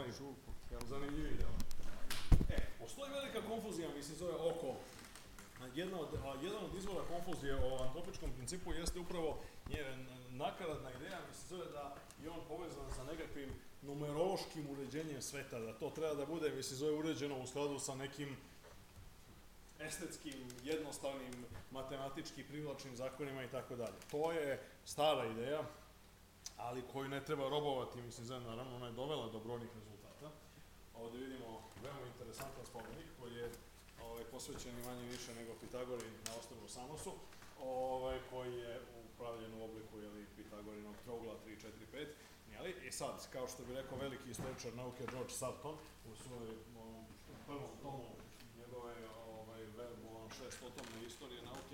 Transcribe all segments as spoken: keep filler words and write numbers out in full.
zanimljivi deo. E, postoji velika konfuzija, mislim, zove oko, jedna od, jedan od izvora konfuzije o antropičkom principu jeste upravo nakaradna ideja, mislim, zove da je on povezan sa nekakvim numerološkim uređenjem sveta, da to treba da bude, mislim, zove uređeno u skladu sa nekim estetskim, jednostavnim, matematički privlačnim zakonima i tako dalje. To je stara ideja, ali koju ne treba robovati, mislim, zove, naravno, ona je dovela do brojnih rezultata. Ovde vidimo veoma interesantan spomenik koji je ovaj, posvećen i manje više nego Pitagori na ostrvu Samosu, ovaj, koji je upravljen u obliku jeli, Pitagorinog trougla tri, četiri, pet. Jeli? I sad, kao što bi rekao veliki istoričar nauke George Sarton u svojoj prvom tomu njegove ovaj, šestotomne istorije nauke,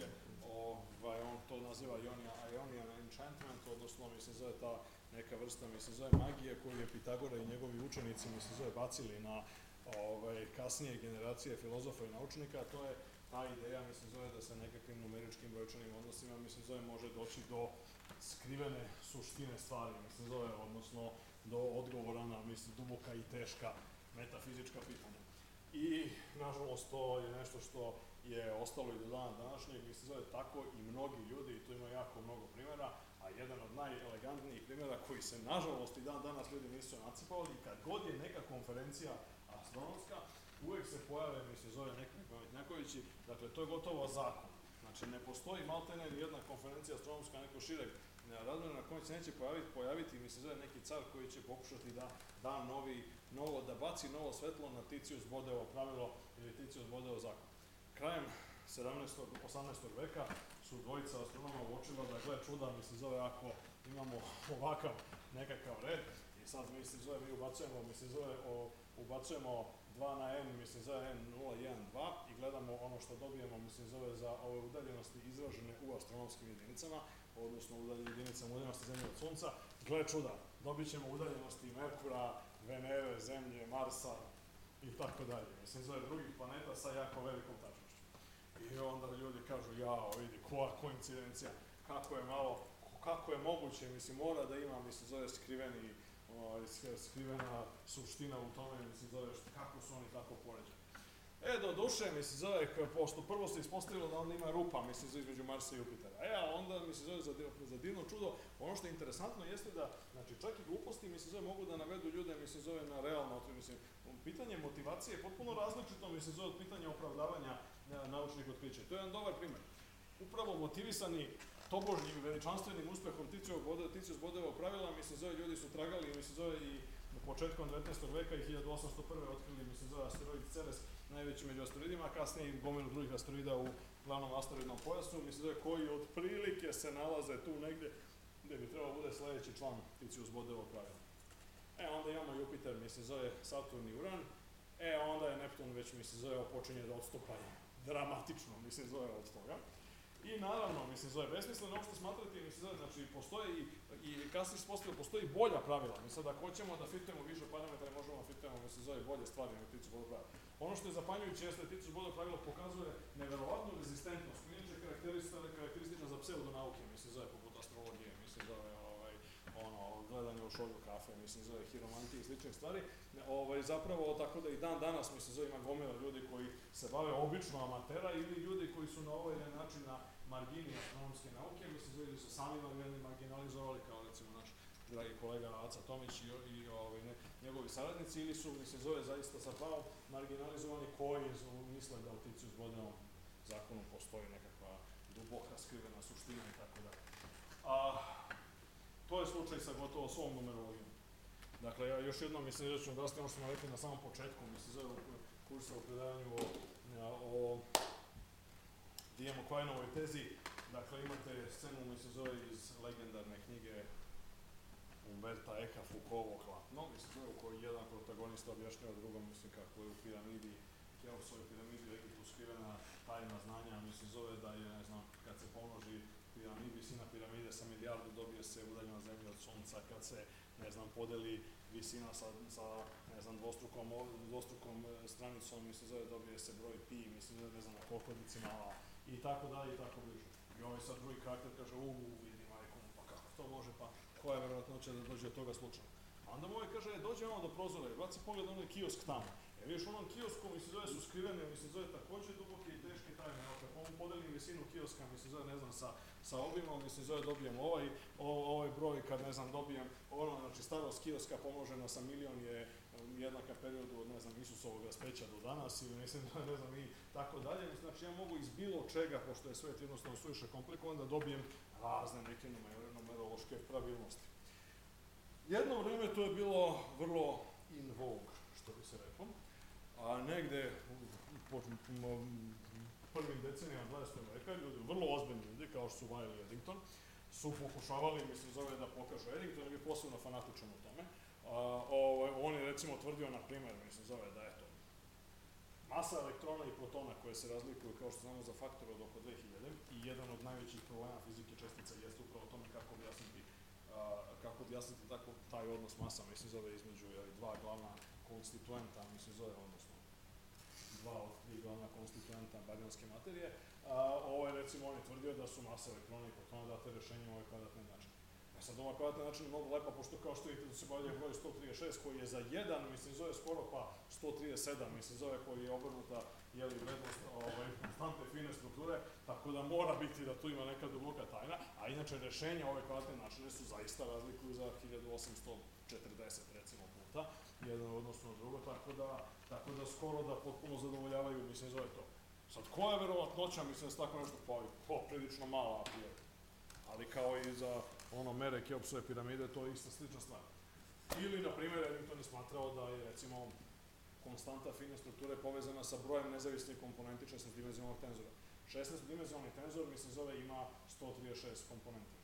ovaj, on to naziva Ionian enchantment, odnosno, mislim, zove ta neka vrsta, mislim, zove magije koju je Pitagora i njegovi učenici, mislim, zove bacili na ovaj, kasnije generacije filozofa i naučnika, to je ta ideja, mislim, zove da se nekakvim numeričkim brojčanim odnosima, mislim, zove može doći do skrivene suštine stvari, mislim, zove, odnosno do odgovora na, mislim, duboka i teška metafizička pitanja. I, nažalost, to je nešto što je ostalo i do dana današnjeg, mislim, zove tako i mnogi ljudi, i tu ima jako mnogo primjera, a jedan od najelegantnijih primjera koji se, nažalost, i dan danas ljudi nisu nacipali, kad god je neka konferencija astronomska, uvek se pojave, mislim, zove neki pametnjakovići, dakle, to je gotovo zakon. Znači, ne postoji maltene ni jedna konferencija astronomska neko šireg razmjera na kojoj se neće pojaviti, pojaviti, mislim, zove neki car koji će pokušati da da novi, novo, da baci novo svetlo na Titius-Bodevo pravilo ili Titius-Bodevo zakon. Krajem sedamnaestog, osamnaestog veka su dvojica astronoma uočila da, gle čuda, mislim, zove, ako imamo ovakav nekakav red, i sad, mislim, zove, mi ubacujemo, mislim, zove, o, ubacujemo dva na n, mislim, zove n nula jedan dva i gledamo ono što dobijemo, mislim, zove, za ove udaljenosti izražene u astronomskim jedinicama, odnosno jedinicama udaljenosti Zemlje od Sunca, gle čuda, dobit ćemo udaljenosti Merkura, Venere, Zemlje, Marsa i tako dalje. Mislim, zove, drugih planeta sa jako velikom tačnošću. I onda ljudi kažu, jao, vidi, koja koincidencija, kako je malo, kako je moguće, mislim, mora da ima, mislim, zove, skriveni, skrivena suština u tome, mislim, zove, kako su oni tako poređeni. E, do duše, mislim, zove, pošto prvo se ispostavilo da onda ima rupa, mislim, zove, između Marsa i Jupitera. E, a onda, mislim, zove, za, za divno čudo, ono što je interesantno jeste da, znači, čak i gluposti, mislim, zove, mogu da navedu ljude, mislim, zove, na realno, mislim, pitanje motivacije je potpuno različito, mislim, zove, od pitanja opravdavanja naučnih otkrića. To je jedan dobar primer. Upravo motivisani tobožnjim veličanstvenim uspehom Titius-Bodevog pravila, mislim, zove, ljudi su tragali, mislim, zove, i početkom devetnaestog veka i hiljadu osamsto prve otkrili, mislim, zove, asteroid Ceres, najveći među asteroidima, a kasnije i gomilu drugih asteroida u glavnom asteroidnom pojasu, mislim, zove, koji otprilike se nalaze tu negde gde bi trebalo bude sledeći član Titius-Bodevog pravila. E, onda imamo Jupiter, mislim, zove, Saturn i Uran, e, onda je Neptun već, mislim, zove, počinje da odstupa dramatično, mislim, zove, od toga. I naravno, mislim, zove, besmisleno uopšte smatrati, mislim, zove, znači, postoji i, i kasnije se postavilo, postoji bolja pravila. Mislim, ako hoćemo da fitujemo više parametara, možemo da fitujemo, mislim, zove, bolje stvari na Titius-Bodov pravila. Ono što je zapanjujuće jeste da Titius-Bodov pravilo pokazuje neverovatnu rezistentnost, koja je inače karakteristična za pseudonauke, mislim, zove, poput astrologije, mislim, zove, ovaj, ono, gledanje u šolju kafe, mislim, zove, hiromantije i sličnih stvari. Ovaj, zapravo, tako da i dan danas, mislim, zove, ima gomila ljudi koji se bave obično amatera ili ljudi koji su na ovaj način na margini astronomske nauke, mislim, zove, da su sami marginalizovali, kao recimo naš dragi kolega Aca Tomić i, i ovaj, ne, njegovi saradnici, ili su, mislim, zove, zaista sa pravom marginalizovani koji misle da u Titius-Bodevom zakonu postoji nekakva duboka skrivena suština i tako dalje. A to je slučaj sa gotovo svom numerologijom. Dakle, ja još jednom, mislim, da ću odrasti ono što smo rekli na samom početku, mislim, zove, kursa u predavanju o, o Diem-Quainovoj tezi. Dakle, imate scenu, mislim, zove, iz legendarne knjige Umberta Eka Foucaultovog Klatno, mislim, zove, u kojoj jedan protagonista objašnjava drugom, mislim, kako je u piramidi, Keopsovoj piramidi u Egiptu skrivena tajna znanja, mislim, zove da je, ne znam, kad se pomnoži piramid, visina piramide sa milijardu, dobije se udaljena zemlja od sunca, kad se, ne znam, podeli visina sa, sa ne znam, dvostrukom, dvostrukom stranicom, mislim, zove, dobije se broj pi, mislim, ne znam, koliko decimala, i tako dalje, i tako bliže. I ovaj sad drugi karakter kaže, u, vidi, majkom, pa kako to može, pa koja je verovatnoća da dođe od toga slučaja. A onda mu ovaj kaže, e, dođe ono do prozora, i baci pogled na onaj kiosk tamo. E, vidiš, onom kiosku, mislim, zove su skrivene, mislim, zove takođe duboke i teške tajne. Evo, kako on podeli visinu kioska, mislim, zove, ne znam, sa, sa obimom, mislim, zove, dobijem ovaj, o, ovaj broj, kad, ne znam, dobijem ono, znači, starost kioska pomnožena sa milion je jednaka periodu od, ne znam, Isusovog raspeća do danas, ili, mislim, ne znam, i tako dalje. Znači, ja mogu iz bilo čega, pošto je svet jednostavno suviše komplikovan, da dobijem razne neke numerološke pravilnosti. Jedno vreme to je bilo vrlo in vogue, što bi se reklo, a negde u prvim decenijama dvadesetog veka ljudi, vrlo ozbiljni ljudi, kao što su Wiley i Eddington, su pokušavali, mislim, zove da pokažu. Eddington je bio posebno fanatičan u tome. A, o, on je, recimo, tvrdio, na primjer, mislim, zove da, eto, masa elektrona i protona koje se razlikuju, kao što znamo, za faktor od oko dve hiljade, i jedan od najvećih problema fizike čestica jeste upravo o tome kako objasniti a, kako objasniti tako taj odnos masa, mislim, zove između jeli, dva glavna konstituenta, mislim, zove, odnosno dva od tri glavna konstituenta barionske materije. A, ovaj, recimo, on je tvrdio da su masa elektrona i protona date rešenje ove kvadratne načine. A sad, ova kvadratna način je mnogo lepa, pošto kao što vidite da se bavlja broj sto trideset šest, koji je za jedan, mislim, zove skoro pa sto trideset sedam, mislim, zove koji je obrnuta, jeli, vrednost ovaj, konstante fine strukture, tako da mora biti da tu ima neka duboka tajna, a inače rešenja ove kvadratne načine su zaista razlikuju za hiljadu osamsto četrdeset, recimo, puta, jedan odnosno na drugo, tako da, tako da skoro da potpuno zadovoljavaju, mislim, zove to. Sad, koja je verovatnoća, mislim, da se tako nešto pojavi? Po, prilično mala, ali kao i za ono mere Keopsove piramide, to je ista slična stvar. Ili, na primjer, Eddington je smatrao da je, recimo, konstanta fine strukture povezana sa brojem nezavisnih komponenti šesnaestodimenzionalnog tenzora. šesnaestodimenzionalni tenzor, mislim, zove, ima sto trideset šest komponenti.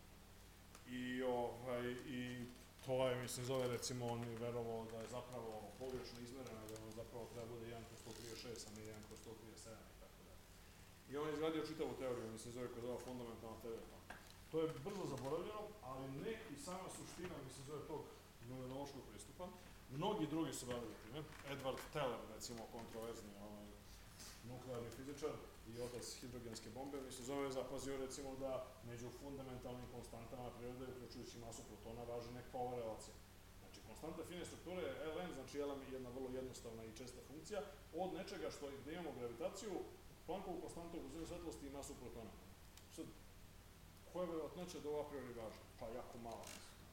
I, ovaj, i to je, mislim, zove, recimo, on je verovao da je zapravo pogrešno izmereno, da on zapravo treba bude jedan kroz sto trideset šest, a ne jedan kroz sto trideset sedam i tako dalje. I on je izgradio čitavu teoriju, mislim, zove, koja zove fundamentalna teorija. To je brzo zaboravljeno, ali ne i sama suština, mislim, zove tog numerološkog pristupa. Mnogi drugi su bavili time. Edward Teller, recimo, kontroverzni ovaj, nuklearni fizičar i otac hidrogenske bombe, mislim, zove zapazio, recimo, da među fundamentalnim konstantama prirode, uključujući masu protona, važi neka ova relacija. Znači, konstanta fine strukture je L M, znači L M je jedna vrlo jednostavna i česta funkcija, od nečega što gde imamo gravitaciju, Planckovu konstantu u brzini svetlosti i masu protona. Sad, koja je verovatnoća da ovo a priori važi? Pa jako malo.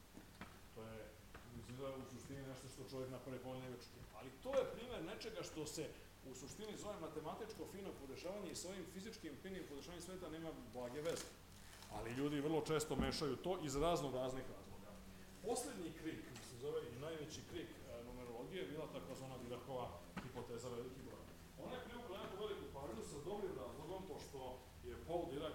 To je, mislim, da je u suštini nešto što čovjek na prvi pogled ne bi očekivao. Ali to je primer nečega što se u suštini zove matematičko fino podešavanje i sa ovim fizičkim finim podešavanjem sveta nema blage veze. Ali ljudi vrlo često mešaju to iz raznog raznih razloga. Poslednji krik, se zove i najveći krik e, numerologije, je bila takozvana Diracova hipoteza velikih broja. Ona je privukla jako veliku pažnju sa dobrim razlogom, pošto je Paul Dirac,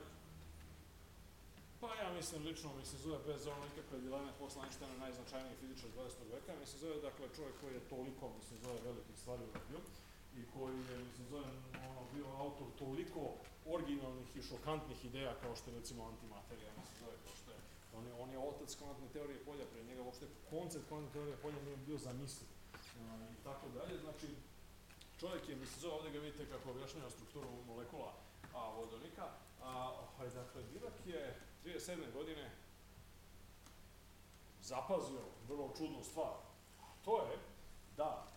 pa ja mislim lično, mislim, zove bez ono nikakve dileme posle Einsteina najznačajniji fizičar dvadesetog veka, mislim, zove, dakle, čovjek koji je toliko, mislim, zove velikih stvari uradio i koji je, mislim, zove, ono, bio autor toliko originalnih i šokantnih ideja kao što je, recimo, antimaterija, mislim, zove, kao što je, on je, on je otac kvantne teorije polja, pre njega uopšte koncept kvantne teorije polja nije bio zamisliv i tako dalje, znači, čovjek je, mislim, zove, ovdje ga vidite kako objašnjava strukturu molekula a, vodonika, a, ovaj, dakle, Dirac je trideset sedme godine zapazio vrlo čudnu stvar. To je da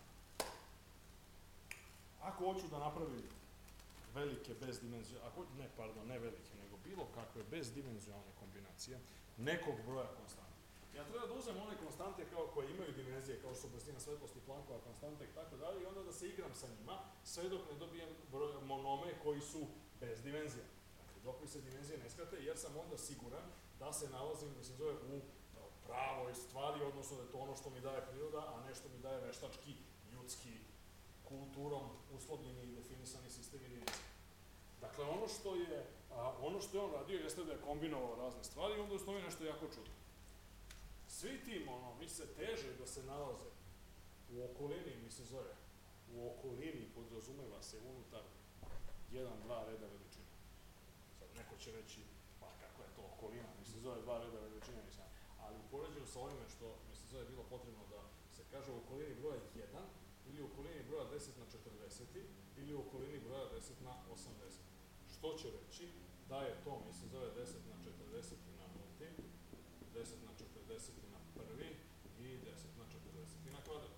ako hoću da napravim velike bezdimenzionalne, ako, ne, pardon, ne velike, nego bilo kakve bezdimenzionalne kombinacije nekog broja konstanta. Ja treba da uzem one konstante kao, koje imaju dimenzije, kao što su brzina svetlosti, Planckova konstanta i tako dalje, i onda da se igram sa njima, sve dok ne dobijem broj, monome koji su bez dimenzija. Dakle, dok mi se dimenzije ne skrate, jer sam onda siguran da se nalazim, mislim, zove, u pravoj stvari, odnosno da je to ono što mi daje priroda, a ne što mi daje veštački, ljudski, kulturom uslovljeni i definisani sistem jedinica. Dakle, ono što je, a, ono što je on radio jeste da je kombinovao razne stvari i onda ustoji nešto jako čudno. Svi ti monomi se teže da se nalaze u okolini, mi se zove, u okolini podrazumeva se unutar jedan, dva reda veličine. Sad, neko će reći, pa kako je to okolina, mi se zove dva reda veličine, mislim, ali u poređenju sa ovime što mi se zove bilo potrebno da se kaže u okolini broja jedan, ili u okolini broja deset na četrdeset, ili u okolini broja deset na osamdeset. Što će reći da je to, mislim, zove deset na četrdeset na nulti, deset na četrdeset na prvi i deset na četrdeset na kvadrat.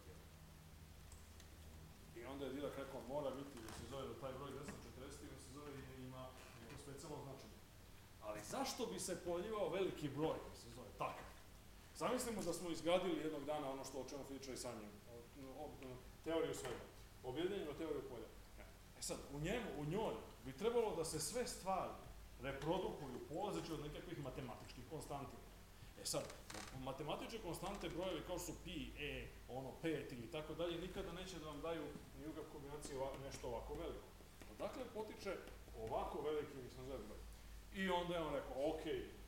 I onda je Dirac rekao, mora biti, da se zove da taj broj deset na četrdeset, da se zove i ima neko specijalno značenje. Ali zašto bi se pojavljivao veliki broj, da se zove takav? Zamislimo da smo izgradili jednog dana ono što o čemu fizičari sanjaju, teoriju svega, objedinjenu teoriju polja. E sad, u njemu, u njoj bi trebalo da se sve stvari reprodukuju polazeći od nekakvih matematičkih konstanti. E sad, matematičke konstante brojevi kao su pi, e, ono, pet ili tako dalje, nikada neće da vam daju ni u kombinaciji nešto ovako veliko. Odakle potiče ovako veliki, mislim, zove broj. I onda je on rekao, ok,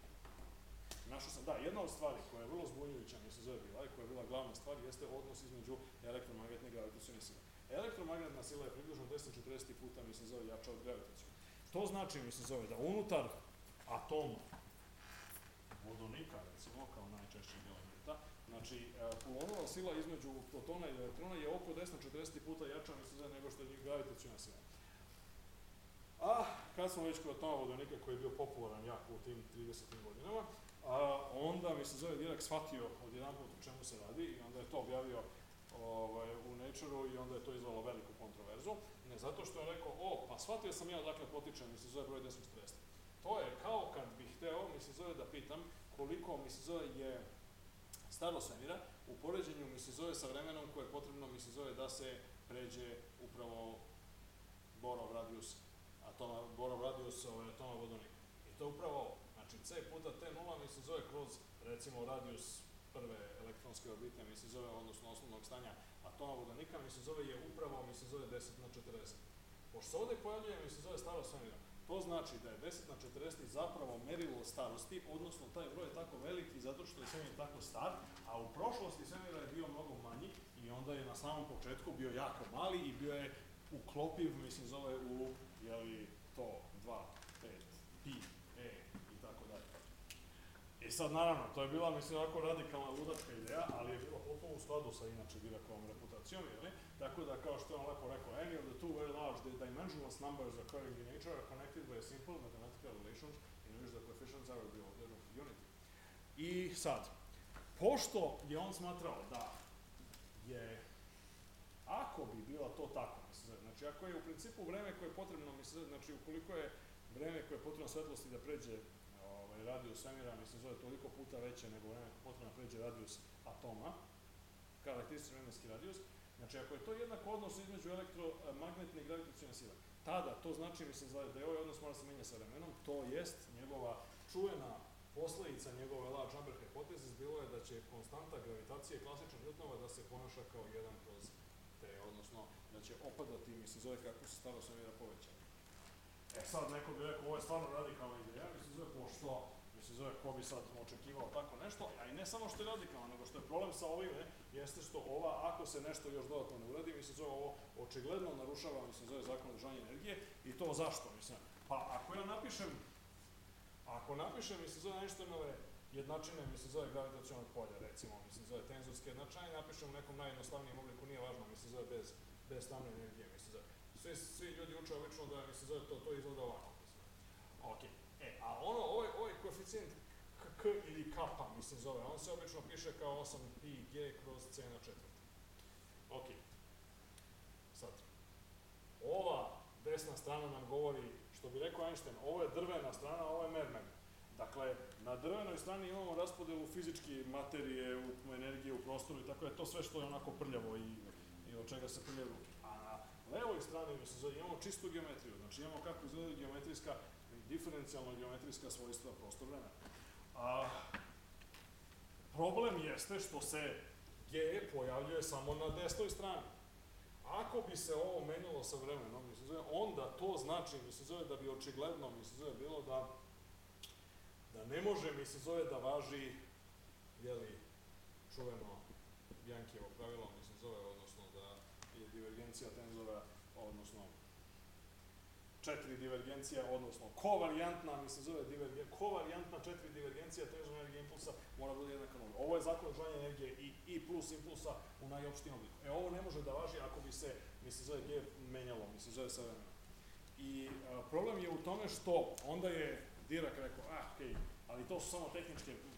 našao sam, da, jedna od stvari koja je vrlo zbunjujuća, mi se zove bila, i koja je bila glavna stvar, jeste odnos između elektromagnetne i gravitacione sile. Elektromagnetna sila je približno deset četrdeset puta, mi se zove, jača od gravitacione. To znači, mi se zove, da unutar atoma vodonika, recimo, kao najčešćeg elementa, znači, Coulomova sila između protona i elektrona je oko deset četrdeset puta jača, mi se zove, nego što je gravitaciona sila. A, kad smo već kod atoma vodonika koji je bio popularan jako u tim tridesetim godinama, a, onda mi se zove Dirac shvatio odjedan put o čemu se radi i onda je to objavio ovaj, u Nature-u i onda je to izvalo veliku kontroverzu. Ne zato što je rekao, o, pa shvatio sam ja odakle potičem, mi se zove broj deset četrdeset. To je kao kad bih hteo, mi se zove da pitam, koliko mi se zove je staro svemira, u poređenju mi se zove sa vremenom koje je potrebno, mi se zove da se pređe upravo Borov radijus atoma, Borov radijus ovaj, atoma vodonika. I to upravo, znači C puta T nula mi se zove kroz, recimo, radijus prve elektronske orbite, mi se zove, odnosno osnovnog stanja atoma vodonika, mi se zove je upravo, mi se zove deset na četrdeset. Pošto se ovde pojavljuje, mi se zove staro svemira, to znači da je deset na četrdeset zapravo merilo starosti, odnosno taj broj je tako veliki zato što je svemir tako star, a u prošlosti svemira je bio mnogo manji i onda je na samom početku bio jako mali i bio je uklopiv, mislim, zove u, jeli, to, dva, pet, pi, e i tako dalje. I sad, naravno, to je bila, mislim, ovako radikalna ludačka ideja, ali je bila potpuno u skladu sa, inače, Diracovom reputacijom, jeli? Tako da, kao što je on lepo rekao, any of the two very large dimensionless numbers occurring in nature are connected by a simple mathematical relations in which the coefficients are of the order of unity. I sad, pošto je on smatrao da je, ako bi bila to tako, mislim, znači, ako je u principu vreme koje je potrebno, mislim, znači, ukoliko je vreme koje je potrebno svetlosti da pređe ovaj, radijus svemira, mislim, zove toliko puta veće nego vreme koje je potrebno da pređe radijus atoma, karakteristični vremenski radijus, znači, ako je to jednak odnos između elektromagnetne i gravitacione sile, tada, to znači, mislim, da je ovaj odnos mora se menja sa vremenom, to jest njegova čuvena posledica njegove large number hipotezis bilo je da će konstanta gravitacije klasičnog Newtonova da se ponaša kao jedan kroz T, odnosno da će opadati, mislim, zove kako se staro svemira povećava. E sad, neko bi rekao, ovo je stvarno radikalna ideja, mislim, zove pošto, mislim, zove ko bi sad očekivao tako nešto, a i ne samo što je radikalno, nego što je problem sa ovime, jeste što ova, ako se nešto još dodatno ne uradi, mislim, zove ovo očigledno narušava, mislim, zove zakon održanja energije, i to zašto, mislim, pa ako ja napišem, ako napišem, mislim, zove nešto nove jednačine, mislim, zove gravitacionog polja, recimo, mislim, zove tenzorske jednačine, napišem u nekom najjednostavnijem obliku, nije važno, mislim, zove bez, bez tamne energije, mislim, zove. Svi, svi ljudi uče obično da, mislim, zove to, to izgleda ovako, mislim. Ok, e, a ono, ovaj, ovaj koeficijent k ili kappa, mislim, zove, on se obično piše kao osam pi ge kroz c na četvrti. Ok, sad, ova desna strana nam govori, što bi rekao Einstein, ovo je drvena strana, ovo je mermer. Dakle, na drvenoj strani imamo raspodelu fizičke materije, u energije u prostoru i tako je to sve što je onako prljavo i, i od čega se prljaju ruke. A na levoj strani, mi se zove, imamo čistu geometriju, znači imamo kako izgleda geometrijska, diferencijalno geometrijska svojstva prostor vremena. A, problem jeste što se G pojavljuje samo na desnoj strani. Ako bi se ovo menjalo sa vremenom, mi se zove, onda to znači, mi se zove da bi očigledno, mi se zove bilo da da ne može, mi se zove da važi, jeli, čuveno Bianchijevo pravilo, mi se zove, odnosno da je divergencija tenzora, odnosno četiri divergencija, odnosno kovarijantna, mi se zove divergencija, kovarijantna četiri divergencija tenzora energije impulsa mora bude jednaka nula. Ovo je zakon održanja energije i, i plus impulsa u najopštijem obliku. E, ovo ne može da važi ako bi se, mi se zove, G menjalo, mi se zove sa vremenom. I a, problem je u tome što onda je Dirac rekao, ah, okej, okay, ali to su samo tehničke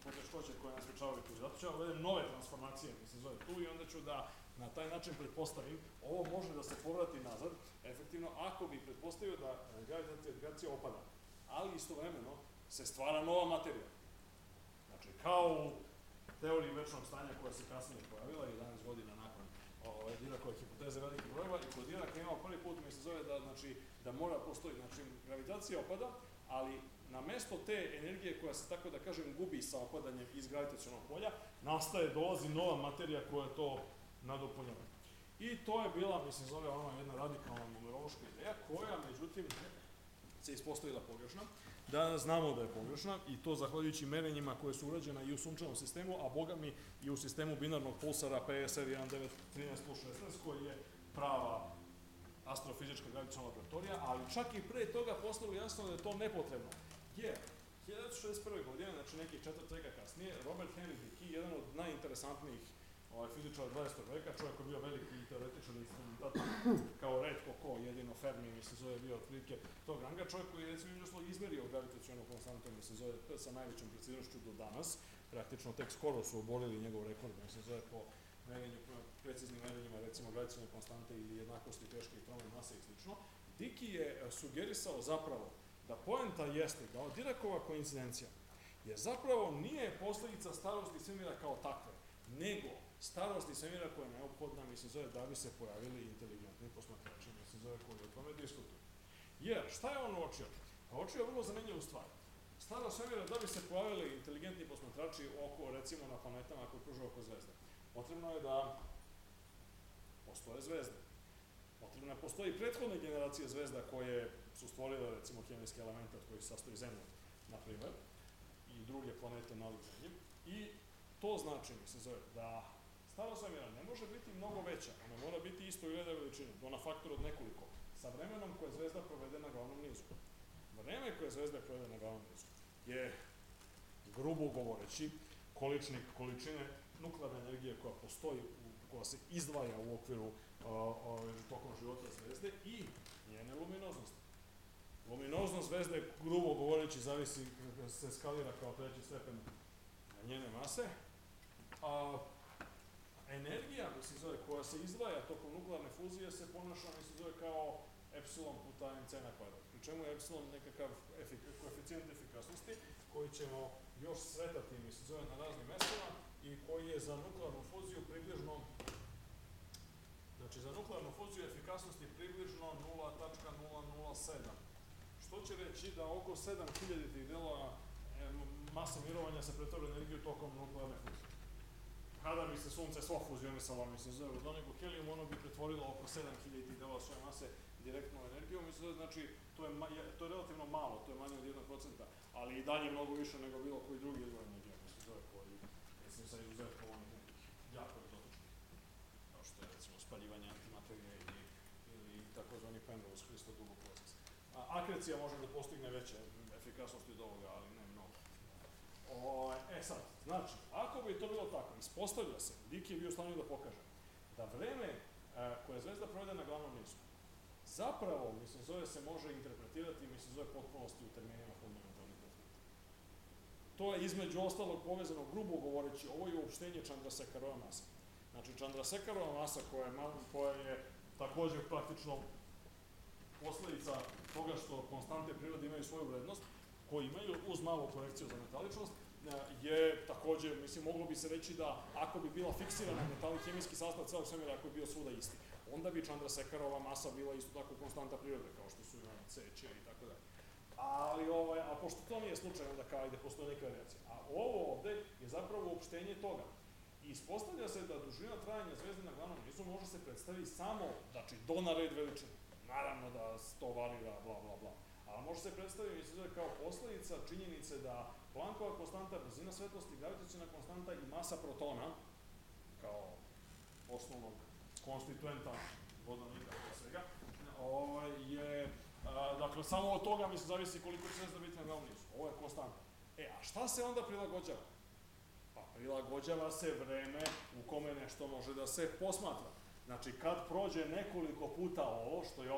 poteškoće koje nas sprečavaju tu. Zato ću ja uvedem nove transformacije, mislim, zove tu i onda ću da na taj način pretpostavim, ovo može da se povrati nazad, efektivno, ako bi pretpostavio da gravitacija, gravitacija opada, ali istovremeno se stvara nova materija. Znači, kao u teoriji večnog stanja koja se kasnije pojavila, jedanaest godina nakon ovaj, Diracove hipoteze velikih brojeva, i kod Diraca imamo prvi put, mi se zove da, znači, da mora postoji, znači, gravitacija opada, ali na mesto te energije koja se, tako da kažem, gubi sa opadanjem iz gravitacionog polja, nastaje, dolazi nova materija koja to nadopunjava. I to je bila, mislim, zove ona jedna radikalna numerološka ideja, koja, međutim, se ispostavila pogrešna. Danas znamo da je pogrešna i to zahvaljujući merenjima koje su urađena i u sunčevom sistemu, a boga mi i u sistemu binarnog pulsara P S R jedan devet trinaest plus šesnaest, koji je prava astrofizička gravitaciona laboratorija, ali čak i pre toga postalo jasno da je to nepotrebno. Jer, hiljadu devetsto šezdeset prve. godine, znači nekih četvrt veka kasnije, Robert Henry Dickey, jedan od najinteresantnijih ovaj, fizičara dvadesetog veka, čovjek koji je bio veliki teoretičar i instrumentator, kao retko ko, jedino Fermi, mislim, zove, bio otprilike tog ranga, čovjek koji je, recimo, iznoslo izmerio gravitacionu konstantu, mislim, zove, sa najvećom preciznošću do danas, praktično tek skoro su oborili njegov rekord, mislim, zove, po merenju, preciznim merenjima, recimo, gravitacione konstante ili jednakosti teške i tromne mase i slično. Dickey je sugerisao zapravo da poenta jeste da ova Diracova koincidencija je zapravo nije posledica starosti svemira kao takve, nego starosti svemira koja je neophodna, mislim, zove, da bi se pojavili inteligentni posmatrači, mislim, zove, koji o tome diskutuju. Jer, šta je on uočio? Pa uočio je vrlo zanimljivu stvar. Starost svemira, da bi se pojavili inteligentni posmatrači oko, recimo, na planetama koje kruže oko zvezde, potrebno je da postoje zvezde. Potrebno je da postoji prethodne generacije zvezda koje su stvorile, recimo, hemijske elemente od kojih se sastoji Zemlja, na primer, i druge planete nalik Zemlji. I to znači, mislim, zove, da starost svemira ne može biti mnogo veća, ona mora biti isto i reda veličine, do na faktor od nekoliko, sa vremenom koje zvezda provede na glavnom nizu. Vreme koje zvezda provede na glavnom nizu je, grubo govoreći, količnik količine nuklearne energije koja postoji, koja se izdvaja u okviru tokom života zvezde i njene luminoznosti. Luminoznost zvezde, grubo govoreći, zavisi, se skalira kao treći stepen njene mase, a energija, mislim, zove, koja se izdvaja tokom nuklearne fuzije se ponaša, mislim, zove, kao epsilon puta mc na kvadrat. Pri čemu je epsilon nekakav koeficijent efikasnosti koji ćemo još sretati, mislim, zove, na raznim mestima i koji je za nuklearnu fuziju približno, znači za nuklearnu fuziju efikasnosti približno nula zarez nula nula sedam. Što će reći da oko sedam hiljaditih delova masa mirovanja se pretvori energiju tokom nuklearne fuzije. Kada bi se Sunce svo fuzionisalo, mislim, zove, u doniku helijum, ono bi pretvorilo oko sedam hiljaditih delova svoje mase direktno energijom, mislim, znači, to je, to je relativno malo, to je manje od jednog procenta, ali i dalje mnogo više nego bilo koji drugi izvor energije, mislim, zove, koji, mislim, sa izuzetkom onih nekih jako egzotičnih, kao što je, recimo, spaljivanje antimaterije ili, ili takozvani Penrose Christodoulov proces. A, akrecija može da postigne veće efikasnosti od ovoga, ali ne mnogo. O, e sad, znači, ako bi to bilo tako, ispostavlja se, Dickey je bio u stanju da pokaže, da vreme e, koje zvezda provede na glavnom nizu, zapravo, mislim, zove se može interpretirati, mislim, zove potpunosti u terminima fundamentalnih konstanta. To je između ostalog povezano, grubo govoreći, ovo je uopštenje Chandrasekharova masa. Znači, Chandrasekharova masa koja je, koja je također praktično posledica toga što konstante prirode imaju svoju vrednost, koji imaju uz malu korekciju za metaličnost, je također, mislim, moglo bi se reći da ako bi bila fiksirana metalni hemijski sastav celog svemira, ako bi bio svuda isti, onda bi Chandrasekharova masa bila isto tako konstanta prirode, kao što su imali C, Č i tako dalje. Ali, ovaj, a pošto to nije slučaj, onda kao ide, postoje neke variacije. A ovo ovde je zapravo uopštenje toga. I ispostavlja se da dužina trajanja zvezde na glavnom nizu može se predstaviti samo, znači, do na red veličine. Naravno da to varira, bla, bla, bla. Ali može se predstaviti, mislim, zove, kao posledica činjenice da Planckova konstanta, brzina svetlosti, gravitaciona konstanta i masa protona, kao osnovnog konstituenta vodonika i svega, ovaj, je, a, dakle, samo od toga, mislim, zavisi koliko će zvezda biti na glavnom nizu. Ovo je konstanta. E, a šta se onda prilagođava? Pa prilagođava se vreme u kome nešto može da se posmatra. Znači, kad prođe nekoliko puta ovo, što je opet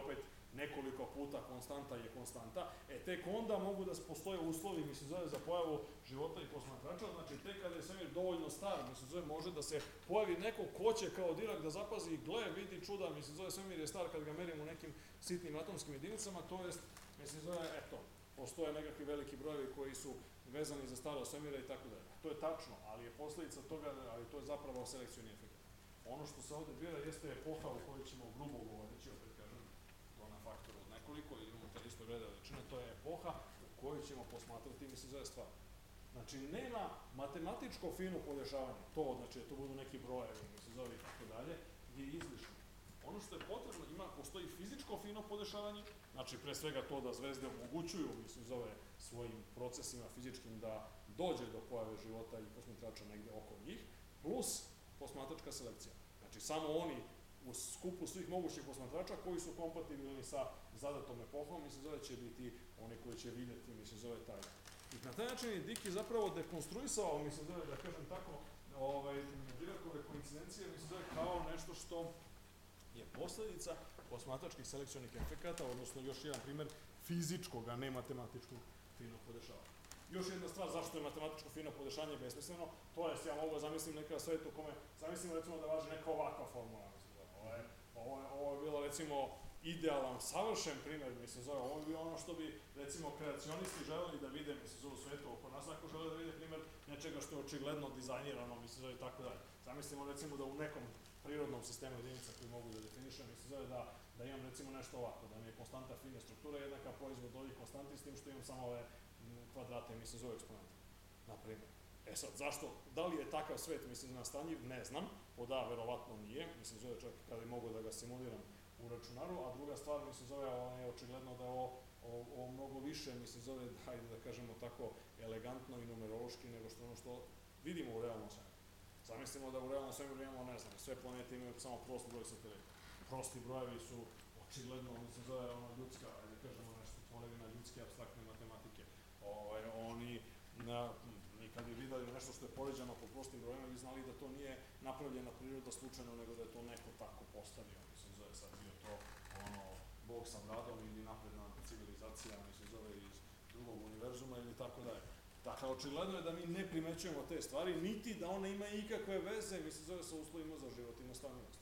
nekoliko puta konstanta je konstanta, e tek onda mogu da postoje uslovi, mislim, zove za pojavu života i posmatrača, znači tek kada je svemir dovoljno star, mislim, zove može da se pojavi neko ko će kao Dirac da zapazi, gle, vidi čuda, mislim, zove svemir je star kad ga merimo nekim sitnim atomskim jedinicama, to jest, mislim, zove, eto, postoje nekakvi veliki brojevi koji su vezani za staro svemira i tako dalje. To je tačno, ali je posledica toga, ali to je zapravo selekcioni efekt. Ono što se ovde bira jeste epoha u kojoj ćemo grubo govoreći, opet kažem, to na faktoru od nekoliko, ili unutar istog reda veličine, to je epoha u kojoj ćemo posmatrati, mislim, zove stvar. Znači, nema matematičko fino podešavanje, to, znači, to budu neki brojevi, mislim, zove i tako dalje, je izlišno. Ono što je potrebno, ima, postoji fizičko fino podešavanje, znači, pre svega to da zvezde omogućuju, mislim, zove svojim procesima fizičkim da dođe do pojave života i posmatrača negde oko njih, plus posmatračka selekcija. Znači, samo oni u skupu svih mogućih posmatrača koji su kompatibilni sa zadatom epohom, mislim, zove će biti oni koji će vidjeti, mislim, zove taj. I na taj način je Dicke zapravo dekonstruisao, mislim, zove, da kažem tako, ovaj, Diracove koincidencije, mislim, zove kao nešto što je posledica posmatračkih selekcionih efekata, odnosno još jedan primer fizičkog, a ne matematičkog fino podešavanja. Još jedna stvar, zašto je matematičko fino podešanje besmisleno, to je, ja mogu da zamislim neka svet u kome, zamislimo recimo da važi neka ovakva formula, mislim, ovo je, ovo je, ovo je bilo recimo idealan, savršen primer, mislim, zove, ovo je bilo ono što bi, recimo, kreacionisti želeli da vide, mislim, zove u svetu oko nas, ako žele da vide primer nečega što je očigledno dizajnirano, mislim, zove, i tako dalje. Zamislimo, recimo, da u nekom prirodnom sistemu jedinica koji mogu da definišem, mislim, zove da, da imam, recimo, nešto ovako, da mi je konstanta fine struktura jednaka proizvod ovih konstanti, s tim što imam samo ove kvadrate, mislim, zove eksponente, na primjer. E sad, zašto, da li je takav svet, mislim, nastanjiv, ne znam, pod A, verovatno nije, mislim, zove čak kada bi mogo da ga simuliram u računaru, a druga stvar, mislim, zove, ona je očigledno da je ovo, ovo, ovo mnogo više, mislim, zove, hajde da kažemo tako, elegantno i numerološki nego što ono što vidimo u realnom svemiru. Zamislimo da u realnom svemiru imamo, ne znam, sve planete imaju samo prost broj satelita. Prosti brojevi su očigledno, mislim, zove, ono, ljudska, hajde da kažemo nešto, tvorevina ljudske apstraktne matematike. Ovaj, oni, na, mi kad bi videli nešto što je poređano po prostim brojima, bi znali da to nije napravljena priroda slučajno, nego da je to neko tako postavio, mislim, zove sad bio to, ono, Bog sa bradom ili napredna civilizacija, mislim, zove iz drugog univerzuma ili tako dalje. Dakle, očigledno je da mi ne primećujemo te stvari, niti da one imaju ikakve veze, mislim, zove sa uslovima za život i nastavljenost.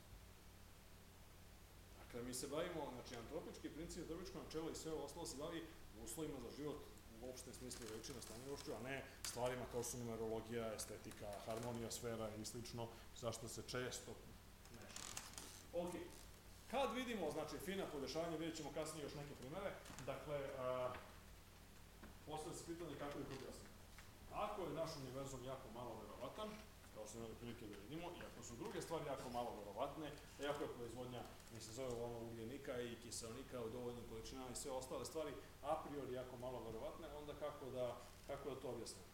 Dakle, mi se bavimo, znači, antropički princip, antropičko načelo i sve ostalo se bavi uslovima za život u opštem smislu veličine stanjivošću, a ne stvarima kao su numerologija, estetika, harmonija sfera i slično, zašto se često meša. Ok, kad vidimo, znači, fina podešavanja, vidjet ćemo kasnije još neke primere, dakle, a, postavlja se pitanje kako ih objasnimo. Ako je naš univerzum jako malo verovatan, kao što imali prilike da vidimo, i ako su druge stvari jako malo verovatne, iako je proizvodnja, mislim, zove ono ugljenika i kiselnika u dovoljnim količinama i sve ostale stvari a priori jako malo verovatne, onda kako da, kako da to objasnimo?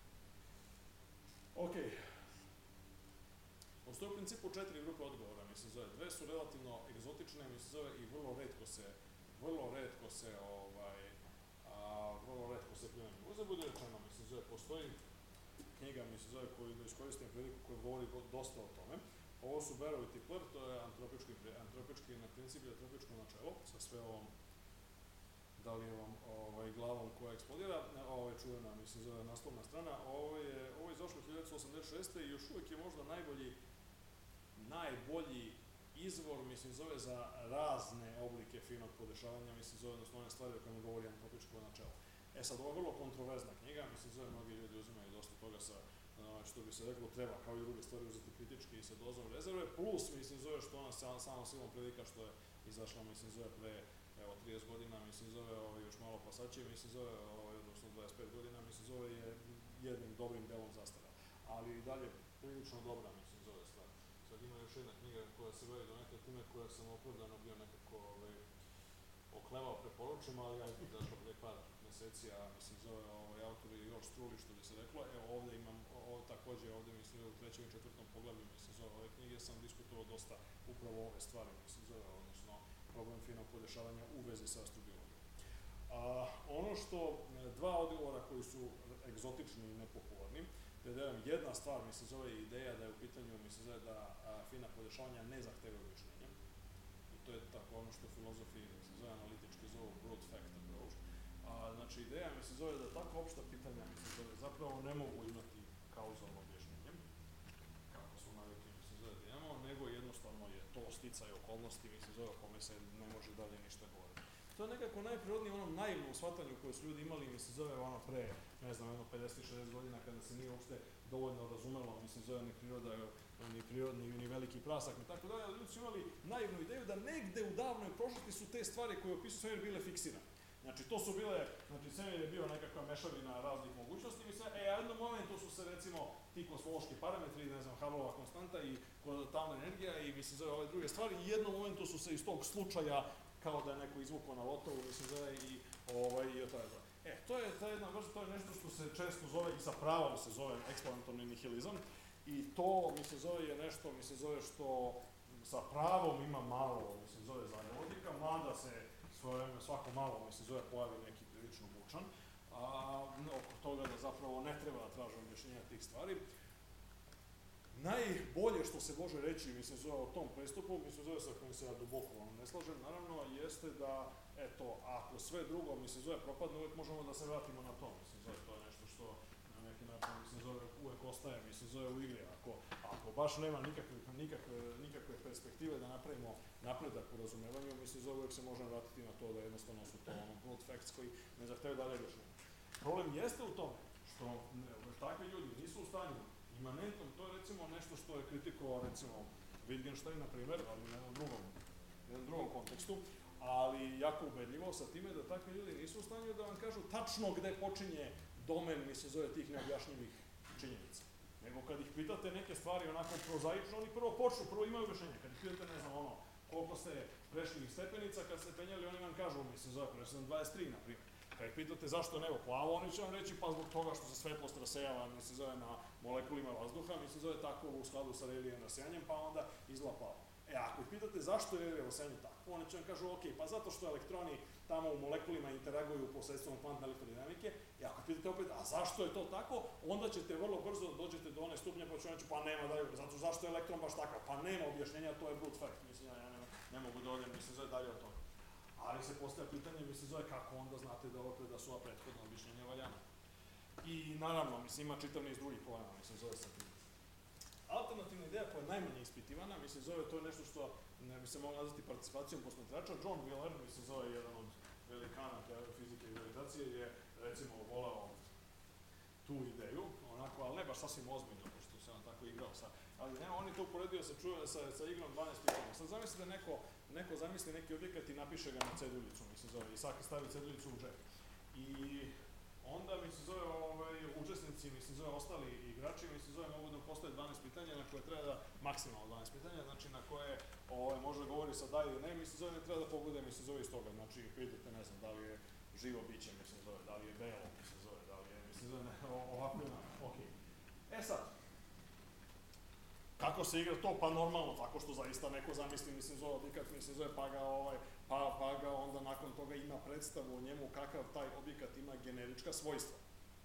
Ok. Postoje u principu četiri grupe odgovora, mislim, zove. Dve su relativno egzotične, mislim, zove, i vrlo retko se, vrlo retko se, ovaj, a, vrlo retko se primjenjuju. Uzem bude rečeno, mislim, zove, postoji knjiga, mislim, zove, koju da iskoristim priliku koja govori dosta o tome. Ovo su Barrow i Tipler, to je antropički, antropički na princip i antropičko načelo, sa sve ovom Dalijevom ovaj, glavom koja eksplodira. Ovo je čuvena, mislim, zove naslovna strana. Ovo je, ovo je izašlo hiljadu devetsto osamdeset šeste i još uvijek je možda najbolji, najbolji izvor, mislim, zove za razne oblike finog podešavanja, mislim, zove, odnosno one stvari o kojima govori antropičko načelo. E sad, ovo je vrlo kontroverzna knjiga, mislim, zove, mnogi ljudi uzimaju dosta toga sa, što bi se reklo, treba, kao i druge stvari, uzeti kritički i sa dozom rezerve, plus, mislim, zove, što ona samo silom prilika što je izašla, mislim, zove, pre, evo, trideset godina, mislim, zove, ovaj, još malo pasačije, mislim, zove, ovaj, odnosno dvadeset pet godina, mislim, zove, je jednim dobrim delom zastara. Ali i dalje, prilično dobra, mislim, zove stvar. Sad ima još jedna knjiga koja se bavi do neke time koja sam opravdano bio nekako, ovaj, oklevao preporučujem, ali ajde, dašla pre par meseci, a mislim, zove ovaj autor je još struli, što bi se reklo. Evo ovde imam, ovo, takođe ovde, mislim, u trećem i četvrtom poglavlju, mislim, zove ove knjige, sam diskutovao dosta upravo ove stvari, mislim, zove, odnosno problem finog podešavanja u vezi sa astrobiologijom. A, ono što, dva odgovora koji su egzotični i nepopularni, da je jedna stvar, mislim, zove ideja da je u pitanju, mislim, zove da a, fina podešavanja ne zahtevaju objašnjenja. I to je tako ono što filozofiji se zove analitički zovu brute fact approach. A, znači, ideja mi se zove da tako opšta pitanja mi se zove zapravo ne mogu imati kauzalno objašnjenje, kako smo navikli mi se zove da imamo, nego jednostavno je to sticaj okolnosti mi se zove o kome se ne može dalje ništa govoriti. To je nekako najprirodnije onom naivnom shvatanju koje su ljudi imali mi se zove ono pre, ne znam, jedno pedeset šezdeset godina kada se nije uopšte dovoljno razumelo, mi se zove ni priroda, ni prirodni, ni veliki prasak, ni tako dalje, ali ljudi su imali naivnu ideju da negde u davnoj prošlosti su te stvari koje opisuju svemir bile fiksirane. Znači, to su bile, znači, svemir je bio nekakva mešavina raznih mogućnosti, mislim, e, a jednom momentu su se, recimo, ti kosmološki parametri, ne znam, Hubbleova konstanta i tamna energija i, mislim, zove ove druge stvari, i jednom momentu su se iz tog slučaja, kao da je neko izvukao na lotovu, mislim, zove i, ovaj, i to je to. E, to je ta jedna vrsta, to je nešto što se često zove, i sa pravom se zove eksponencijalni nihilizam, i to, mi se zove, je nešto, mi se zove što sa pravom ima malo, mi se zove zagovornika, mada se svako malo, mi se zove, pojavi neki prilično bučan, a, oko toga da zapravo ne treba da tražimo objašnjenja tih stvari. Najbolje što se može reći, mi se zove, o tom pristupu, mi se zove, sa kojim se ja duboko ne slažem, naravno, jeste da, eto, ako sve drugo, mi se zove, propadne, uvek možemo da se vratimo na to, mi se zove, to je nešto što na neki način, mi se zove, uvek ostaje, mi se zove, u igri. Ako, ako baš nema nikakve, nikakve, nikakve perspektive da napravimo napredak u razumevanju, mi se zove, uvek se možemo vratiti na to da jednostavno su to ono brute facts koji ne zahtevaju dalje rešenje. Problem jeste u tome što ne, takvi ljudi nisu u stanju imanentnom, to je recimo nešto što je kritikovao recimo Wittgenstein, na primer, ali na jednom drugom, jednom drugom kontekstu, ali jako ubedljivo sa time da takvi ljudi nisu u stanju da vam kažu tačno gde počinje domen, mi se zove, tih neobjašnjivih činjenica. Nego kad ih pitate neke stvari onako prozaično, oni prvo počnu, prvo imaju objašnjenje. Kad ih pitate, ne znam, ono, koliko ste prešli stepenica, kad ste penjali, oni vam kažu, mi se zove, prešli sam dvadeset tri, na primjer. Kad ih pitate zašto je nebo plavo, oni će vam reći pa zbog toga što se svetlost rasejava, mi se zove, na molekulima vazduha, mi se zove tako u skladu sa Rayleighovim rasejanjem, pa onda izgleda plavo. E, ako ih pitate zašto je Rayleighovo rasejanje tako, oni će vam kažu, ok, pa zato što elektroni tamo u molekulima interaguju posredstvom kvantne elektrodinamike, i ako pitate opet, a zašto je to tako, onda ćete vrlo brzo da dođete do one stupnje, pa ću vam reći, pa nema dalje, zato zašto je elektron baš takav, pa nema objašnjenja, to je brute fact, mislim, ja ne, ne mogu da odem, mi se zove dalje od toga. Ali se postavlja pitanje, mi se zove, kako onda znate da ovo da su ova prethodna objašnjenja valjana. I naravno, mislim, ima čitav niz drugih problema, mi se zove sa tim. Alternativna ideja koja je najmanje ispitivana, mi se zove, to je nešto što ne bi se moglo nazvati participacijom posmatrača. John Wheeler, mi se zove jedan od velikana fizike i gravitacije, je recimo volao tu ideju, onako, ali ne baš sasvim ozbiljno, pošto se on tako igrao sa, ali ne, on je to uporedio sa, sa, sa igrom dvanaest pitanja. Sad zamislite neko, neko zamisli neki objekat i napiše ga na ceduljicu, mi se zove, i svaki stavi ceduljicu u džep. I onda mi se zove, ovaj, učesnici, mi se zove, ostali igrači, mi se zove, mogu da postave dvanaest pitanja na koje treba da, maksimalno dvanaest pitanja, znači na koje ovaj, može da govori sa da ili ne, mi se zove, ne treba da pogode, mi se zove iz toga, znači pitate, ne znam, da li je živo biće, mi se zove, da li je belo, mi se zove, da li je, mi se zove, ne, ovako je, ok. E sad, kako se igra to? Pa normalno, tako što zaista neko zamisli, mislim, zove objekat, mislim, zove, pa ga, ovaj, pa, pa ga onda nakon toga ima predstavu o njemu kakav taj objekat ima generička svojstva.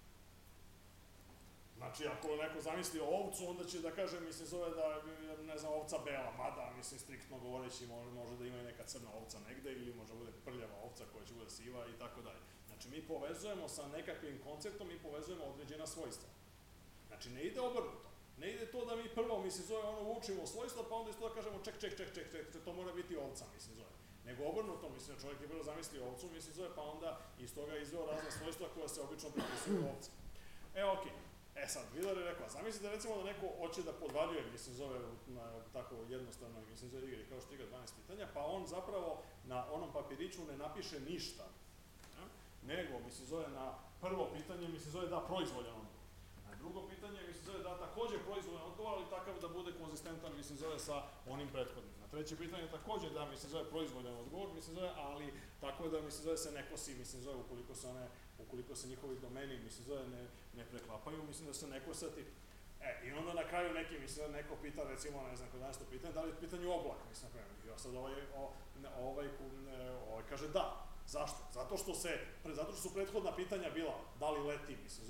Znači, ako neko zamisli ovcu, onda će da kaže, mislim, zove da je, ne znam, ovca bela, mada, mislim, striktno govoreći, može, može da ima i neka crna ovca negde, ili može da bude prljava ovca koja će bude siva i tako dalje. Znači, mi povezujemo sa nekakvim konceptom, mi povezujemo određena svojstva. Znači, ne ide obrnuto. Ne ide to da mi prvo, mislim, zove, ono, učimo svojstva, pa onda iz toga kažemo, ček, ček, ček, ček, ček, to mora biti ovca, mislim, zove. Nego obrnuto, mislim, čovjek je prvo zamislio ovcu, mislim, zove, pa onda iz toga izveo razne svojstva koja se obično pripisuju ovca. E, okej. E sad, Wheeler je rekao, zamislite recimo da neko hoće da podvaljuje, mislim, zove, na tako jednostavno, mislim, zove igri, kao što igra dvanaest pitanja, pa on zapravo na onom papiriću ne napiše ništa, ja? Nego, mislim, zove, na prvo pitanje, mislim, zove, da proizvoljan odgovor. Na drugo pitanje, mislim, zove, da takođe proizvoljan odgovor, ali takav da bude konzistentan, mislim, zove, sa onim prethodnim. Na treće pitanje takođe da, mislim, zove, proizvoljan odgovor, mislim, zove, ali tako da, mislim, zove, se ne kosi, mislim, zove, ukoliko se one ukoliko se njihovi domeni, mislim, zove, ne, ne preklapaju, mislim da se neko sati. E, i onda na kraju neki, mislim, neko pita, recimo, ne znam, kod nas to pitanje, da li je u pitanju oblak, mislim, ja sad ovaj, o, ovaj, ovaj, kaže da. Zašto? Zato što se, zato što su prethodna pitanja bila, da li leti, mislim, zove,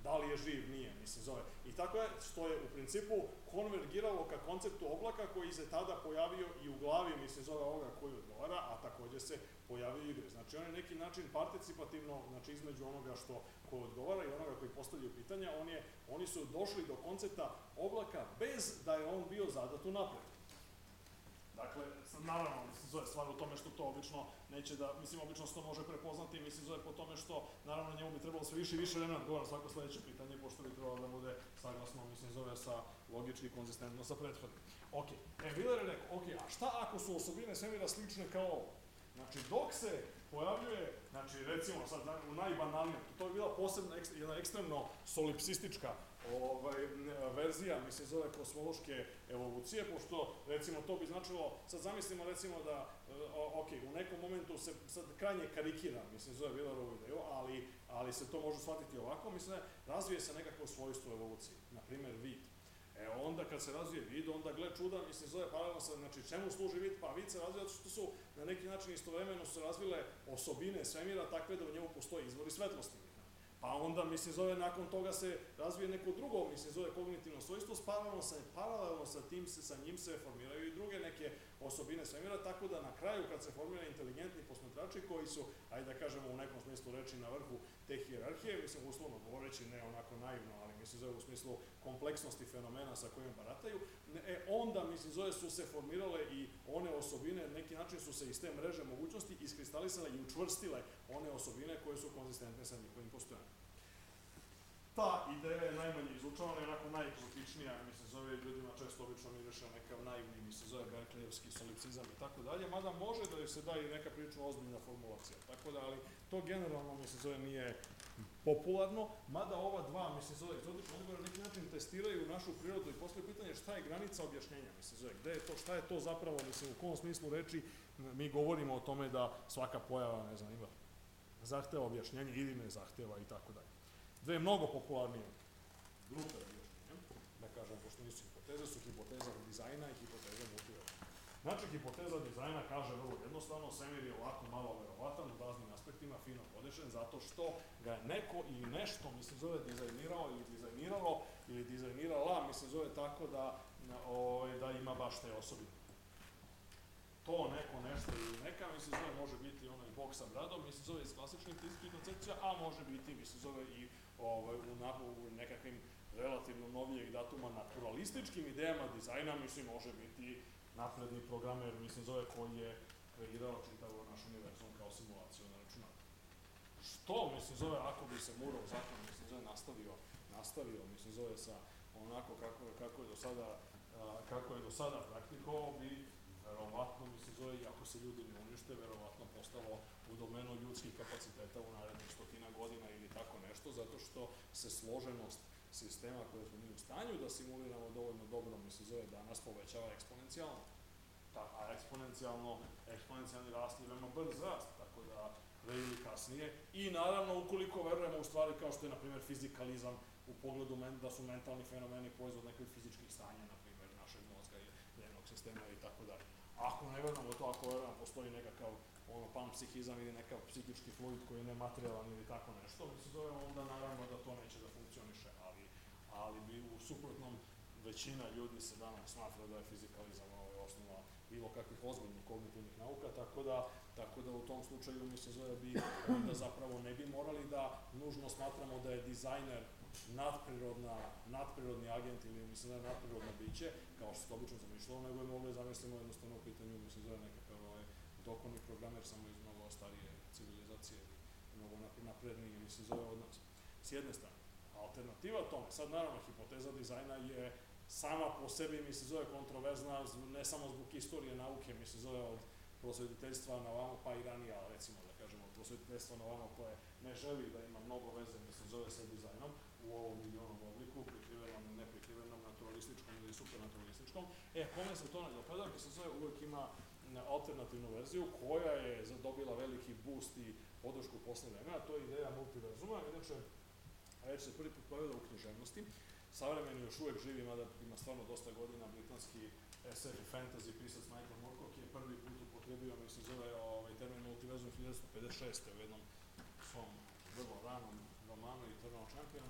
da li je živ, nije, mislim, zove. I tako je, što je u principu konvergiralo ka konceptu oblaka koji se tada pojavio i u glavi, mislim, zove ovoga koji odgovara, a takođe se pojavio i igre. Znači, on je neki način participativno, znači, između onoga što ko odgovara i onoga koji postavljaju pitanja, on je, oni su došli do koncepta oblaka bez da je on bio zadat unapred. Dakle, naravno, mislim, zove stvar u tome što to obično neće da, mislim, obično se to može prepoznati, mislim, zove po tome što, naravno, njemu bi trebalo sve više i više vremena odgovara svako sledeće pitanje, pošto bi trebalo da bude saglasno, mislim, zove sa logički i konzistentno sa prethodnim. Ok, e, Wheeler je rekao, ok, a šta ako su osobine svemira slične kao ovo? Znači, dok se pojavljuje, znači, recimo, sad, u najbanalnijem, to je bila posebna, jedna ekstremno solipsistička ovaj, verzija, mislim, zove kosmološke evolucije, pošto, recimo, to bi značilo, sad zamislimo, recimo, da, ok, u nekom momentu se sad krajnje karikira, mislim, zove Wheelerovu ideju, ali, ali se to može shvatiti ovako, mislim, razvije se nekakvo svojstvo evolucije, na primer, vid. E onda kad se razvije vid, onda gle čuda, mislim, zove paralelno sa, znači, čemu služi vid? Pa vid se razvija zato što su na neki način istovremeno su razvile osobine svemira takve da u njemu postoji izvori svetlosti. Pa onda, mislim, zove, nakon toga se razvije neko drugo, mislim, zove kognitivno svojstvo, paralelno sa, paralelno sa tim, se, sa njim se formiraju i druge neke osobine svemira, tako da na kraju kad se formiraju inteligentni posmatrači koji su, ajde da kažemo u nekom smislu reči na vrhu te hijerarhije, mislim, uslovno govoreći, ne onako naivno, ali mislim, zove u smislu kompleksnosti fenomena sa kojim barataju, e, onda, mislim, zove, su se formirale i one osobine, neki način su se iz te mreže mogućnosti iskristalisale i učvrstile one osobine koje su konzistentne sa njihovim postojanjem. Ta ideja je najmanje izučavana i onako najegzotičnija, mislim, zove ljudima često obično miriše nekav naivni, mislim, zove berklejevski solipsizam i tako dalje, mada može da joj se da i neka prilično ozbiljna formulacija, tako da, ali to generalno, mislim, zove nije popularno, mada ova dva, mislim, zove egzotična odgovora na neki način testiraju našu prirodu i postoje pitanje šta je granica objašnjenja, mislim, zove, gde je to, šta je to zapravo, mislim, u kom smislu reči mi govorimo o tome da svaka pojava, ne znam, ima zahteva objašnjenje ili ne zahteva i tako dalje. Dve mnogo popularnije grupe objašnjenja, da kažem, pošto nisu hipoteze, su hipoteza dizajna i hipoteza multiverza. Znači, hipoteza dizajna kaže vrlo jednostavno, svemir je ovako malo verovatan u raznim aspektima, fino podešen, zato što ga je neko ili nešto, mislim, zove dizajnirao ili dizajniralo ili dizajnirala, mislim, zove tako da, o, da ima baš te osobine. To neko nešto ili neka, mislim, zove može biti onaj bog sa bradom, mislim, zove iz klasičnih fizičkih koncepcija, a može biti, mislim, zove i ovaj, u, u nekakvim relativno novijeg datuma naturalističkim idejama dizajna, mislim, može biti napredni programer, mislim, zove koji je kreirao čitavo naš univerzum kao simulaciju na računaru. Što, mislim, zove, ako bi se Mooreov zakon, mislim, zove, nastavio, nastavio, mislim, zove sa onako kako, kako je do sada, a, kako je do sada praktikovao, bi verovatno, mislim, zove, i ako se ljudi ne unište, verovatno postalo u domenu ljudskih kapaciteta u narednih stotina godina ili tako nešto, zato što se složenost sistema koje smo mi u stanju da simuliramo dovoljno dobro, mislim, zove, danas povećava eksponencijalno. A eksponencijalno, eksponencijalni rast je veoma brz rast, tako da pre ili kasnije. I naravno, ukoliko verujemo u stvari kao što je, na primjer, fizikalizam u pogledu da su mentalni fenomeni proizvod nekih fizičkih stanja, na primjer, našeg mozga i njenog sistema i tako dalje. Ako ne verujemo to, ako verujemo postoji nekakav ono panpsihizam ili nekav psihički fluid koji je nematerijalan ili tako nešto, mi se zovemo onda naravno da to neće da funkcioniše, ali, ali bi u suprotnom većina ljudi se danas smatra da je fizikalizam ovaj osnova bilo kakvih ozbiljnih kognitivnih nauka, tako da, tako da u tom slučaju mi se zove bi onda zapravo ne bi morali da nužno smatramo da je dizajner nadprirodna, nadprirodni agent ili mislim da je nadprirodno biće, kao što se to obično zamišljalo, nego je mogli zamislimo jednostavno u pitanju, mislim da je nekakav ovaj, dokonni programer samo iz mnogo starije civilizacije i mnogo napredniji, mislim, zove od nas. S jedne strane. Alternativa tome, sad naravno hipoteza dizajna je sama po sebi, mi se zove kontroverzna, ne samo zbog istorije nauke, mi se zove od prosvetiteljstva na ovamo, pa i ranije, ali recimo da kažemo od prosvetiteljstva na ovamo koje ne želi da ima mnogo veze, mi se zove sa dizajnom u ovom ili onom obliku, prikrivenom, neprikrivenom, naturalističkom ili supernaturalističkom. E, kome se to ne dopada, mi se zove uvek ima alternativnu verziju koja je zadobila veliki boost i podršku posle vremena, to je ideja multiverzuma, inače reč se prvi put pojavila u književnosti, savremeni još uvek živi, mada ima stvarno dosta godina, britanski es ef i fantasy pisac Michael Moorcock je prvi put upotrebio, mislim, zove ovaj termin multiverzum hiljadu devetsto pedeset šeste u jednom svom vrlo ranom romanu Eternal Champion,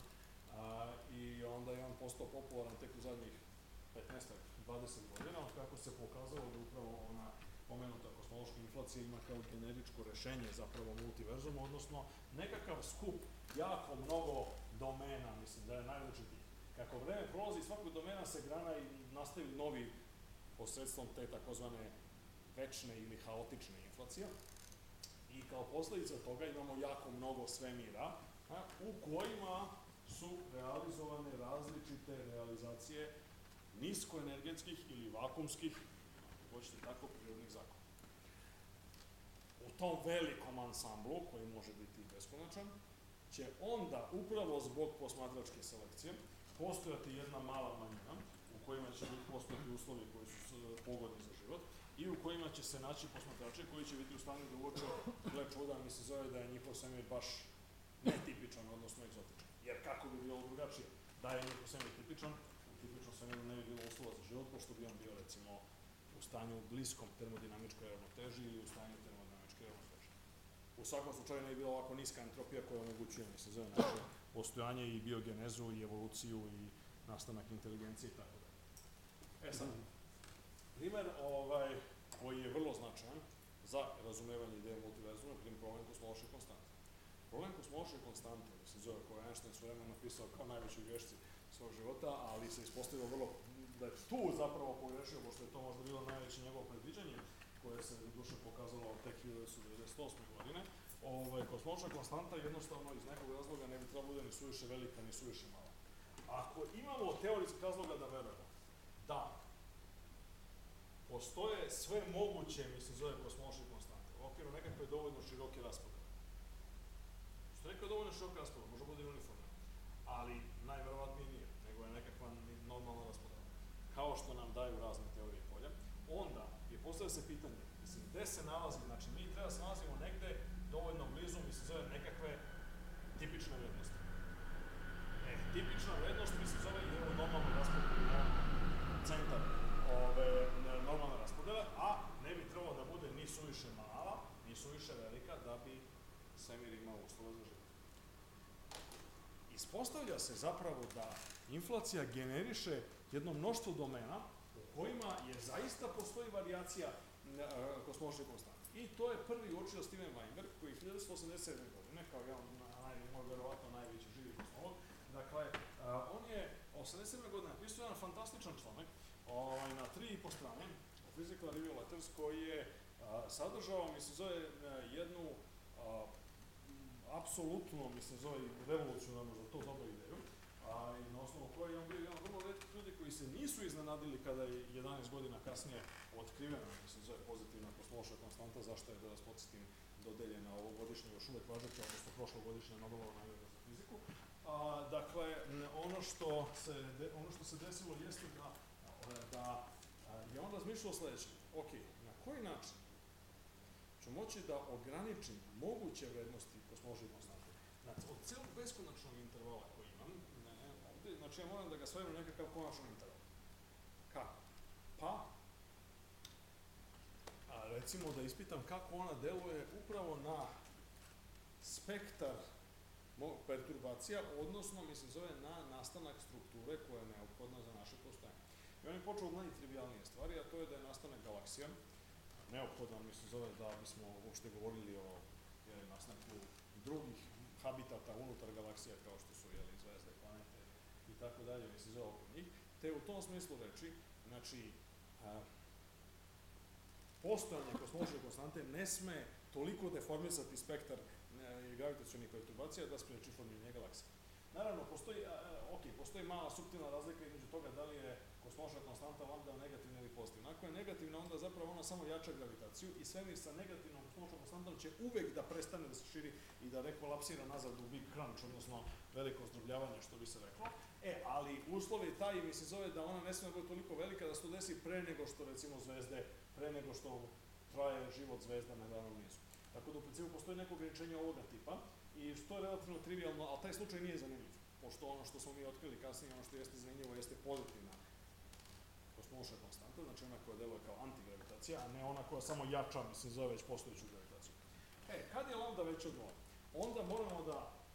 A, i onda je on postao popularan tek u zadnjih petnaest dvadeset godina, kako se pokazalo da upravo ona pomenuta kosmološka inflacija ima kao generičko rešenje zapravo multiverzuma, odnosno nekakav skup jako mnogo domena, mislim da je najrazličitiji. Kako vreme prolazi, svakog domena se grana i nastaju novi posredstvom te takozvane večne ili haotične inflacije. I kao posledica toga imamo jako mnogo svemira, a, u kojima su realizovane različite realizacije niskoenergetskih ili vakumskih, ako hoćete tako, prirodnih zakona. U tom velikom ansamblu, koji može biti beskonačan, će onda, upravo zbog posmatračke selekcije, postojati jedna mala manjina, u kojima će postojati uslovi koji su pogodni za život i u kojima će se naći posmatrači koji će biti u stanju da uoče, gle čuda, mi se zove da je njihov svemir baš netipičan, odnosno egzotičan. Jer kako bi bilo drugačije? Da je njihov svemir tipičan, u tipičnom svemiru ne bi bilo uslova za život, pošto bi on bio, recimo, u stanju bliskom termodinamičkoj ravnoteži ili u stanju termodinamičke ravnoteže. U svakom slučaju ne bi bila ovako niska entropija koja omogućuje, mi se zove, naše postojanje i biogenezu i evoluciju i nastanak inteligencije i tako dalje. E sad, primer ovaj, koji je vrlo značajan za razumevanje ideje multiverzuma je primer problem kosmološke konstante. Problem kosmološke konstante, mi se zove, koja je Einstein svoje vremena napisao kao najveći grešci svog života, ali se ispostavilo vrlo, da je tu zapravo pogrešio, pošto je to možda bilo najveće njegovo predviđanje, koje se u duše pokazalo tek hiljadu devetsto devedeset osme godine. Ovaj, kosmološka konstanta jednostavno iz nekog razloga ne bi trebalo bude ni suviše velika, ni suviše mala. Ako imamo teorijskih razloga da verujemo da postoje sve moguće, mislim, zove kosmološke konstante, u okviru nekakve dovoljno široke raspodele. Što rekao dovoljno široke raspodele, može bude i uniformno, ali najverovatnije nije, nego je nekakva normalna raspodela. Kao što nam daju razne teorije polja, onda je postavlja se pitanje, mislim, gde se nalazi, znači mi treba se nalazimo negde dovoljno blizu, mi se zove nekakve tipične vrednosti. E, tipična vrednost mi se zove je u normalnoj raspodeli, centar ove, normalna raspodela, a ne bi trebalo da bude ni suviše mala, ni suviše velika, da bi svemir imao uslova za život. Ispostavlja se zapravo da inflacija generiše jedno mnoštvo domena u kojima je zaista postoji varijacija kosmološke konstante. I to je prvi uočio Steven Weinberg, koji je hiljadu devetsto osamdeset sedme godine, kao jedan moj verovatno najveći živi kosmolog, dakle, on je osamdeset sedme godine napisao jedan fantastičan članak na tri i po strane, Physical Review Letters, koji je sadržao, mi se zove, jednu apsolutno, mi se zove, revolucionarno za to dobro ideju, a, i na osnovu koje je on bio jedan vrlo retkih ljudi koji se nisu iznenadili kada je jedanaest godina kasnije otkrivena, mi se zove, pozitivna kosmološka konstanta, zašto je, da vas podsjetim, dodeljena ovogodišnja, još uvek važeća, odnosno prošlogodišnja Nobelova nagrada za fiziku. A, dakle, ono što se, de, ono što se desilo jeste da, da je on razmišljao sledeće, ok, na koji način ću moći da ograničim moguće vrednosti kosmološke konstante. Znači, od celog beskonačnog intervala koji imam, ne, ovde, znači ja moram da ga svojim u nekakav konačan interval. Kako? Pa, a, recimo da ispitam kako ona deluje upravo na spektar perturbacija, odnosno, mislim, zove na nastanak strukture koja je neophodna za naše postojanje. I on je počeo od najtrivijalnije stvari, a to je da je nastanak galaksija, neophodan, mislim, zove da bismo uopšte govorili o jeli, nastanku drugih habitata unutar galaksija, kao što su jeli, zvezde, planete i tako dalje, mislim, zove oko njih. Te u tom smislu reči, znači, a, postojanje kosmološke konstante ne sme toliko deformisati spektar gravitacionih perturbacija da spreči formiranje galaksije. Naravno, postoji, a, ok, postoji mala suptilna razlika između toga da li je kosmološka konstanta lambda negativna ili pozitivna. Ako je negativna, onda zapravo ona samo jača gravitaciju i svemir sa negativnom kosmološkom konstantom će uvek da prestane da se širi i da rekolapsira nazad u Big Crunch, odnosno veliko zdrobljavanje, što bi se reklo. E, ali uslov je taj, mi se zove da ona ne sme biti toliko velika da se to desi pre nego što, recimo, zvezde, pre nego što traje život zvezda na danom nizu. Tako da u principu postoji neko ograničenje ovoga tipa i što je relativno trivialno, ali taj slučaj nije zanimljiv, pošto ono što smo mi otkrili kasnije, ono što jeste zanimljivo, jeste pozitivna kosmološka konstanta, znači ona koja deluje kao antigravitacija, a ne ona koja samo jača, mislim, zove već postojeću gravitaciju. E, kad je lambda veća od nula, onda moramo da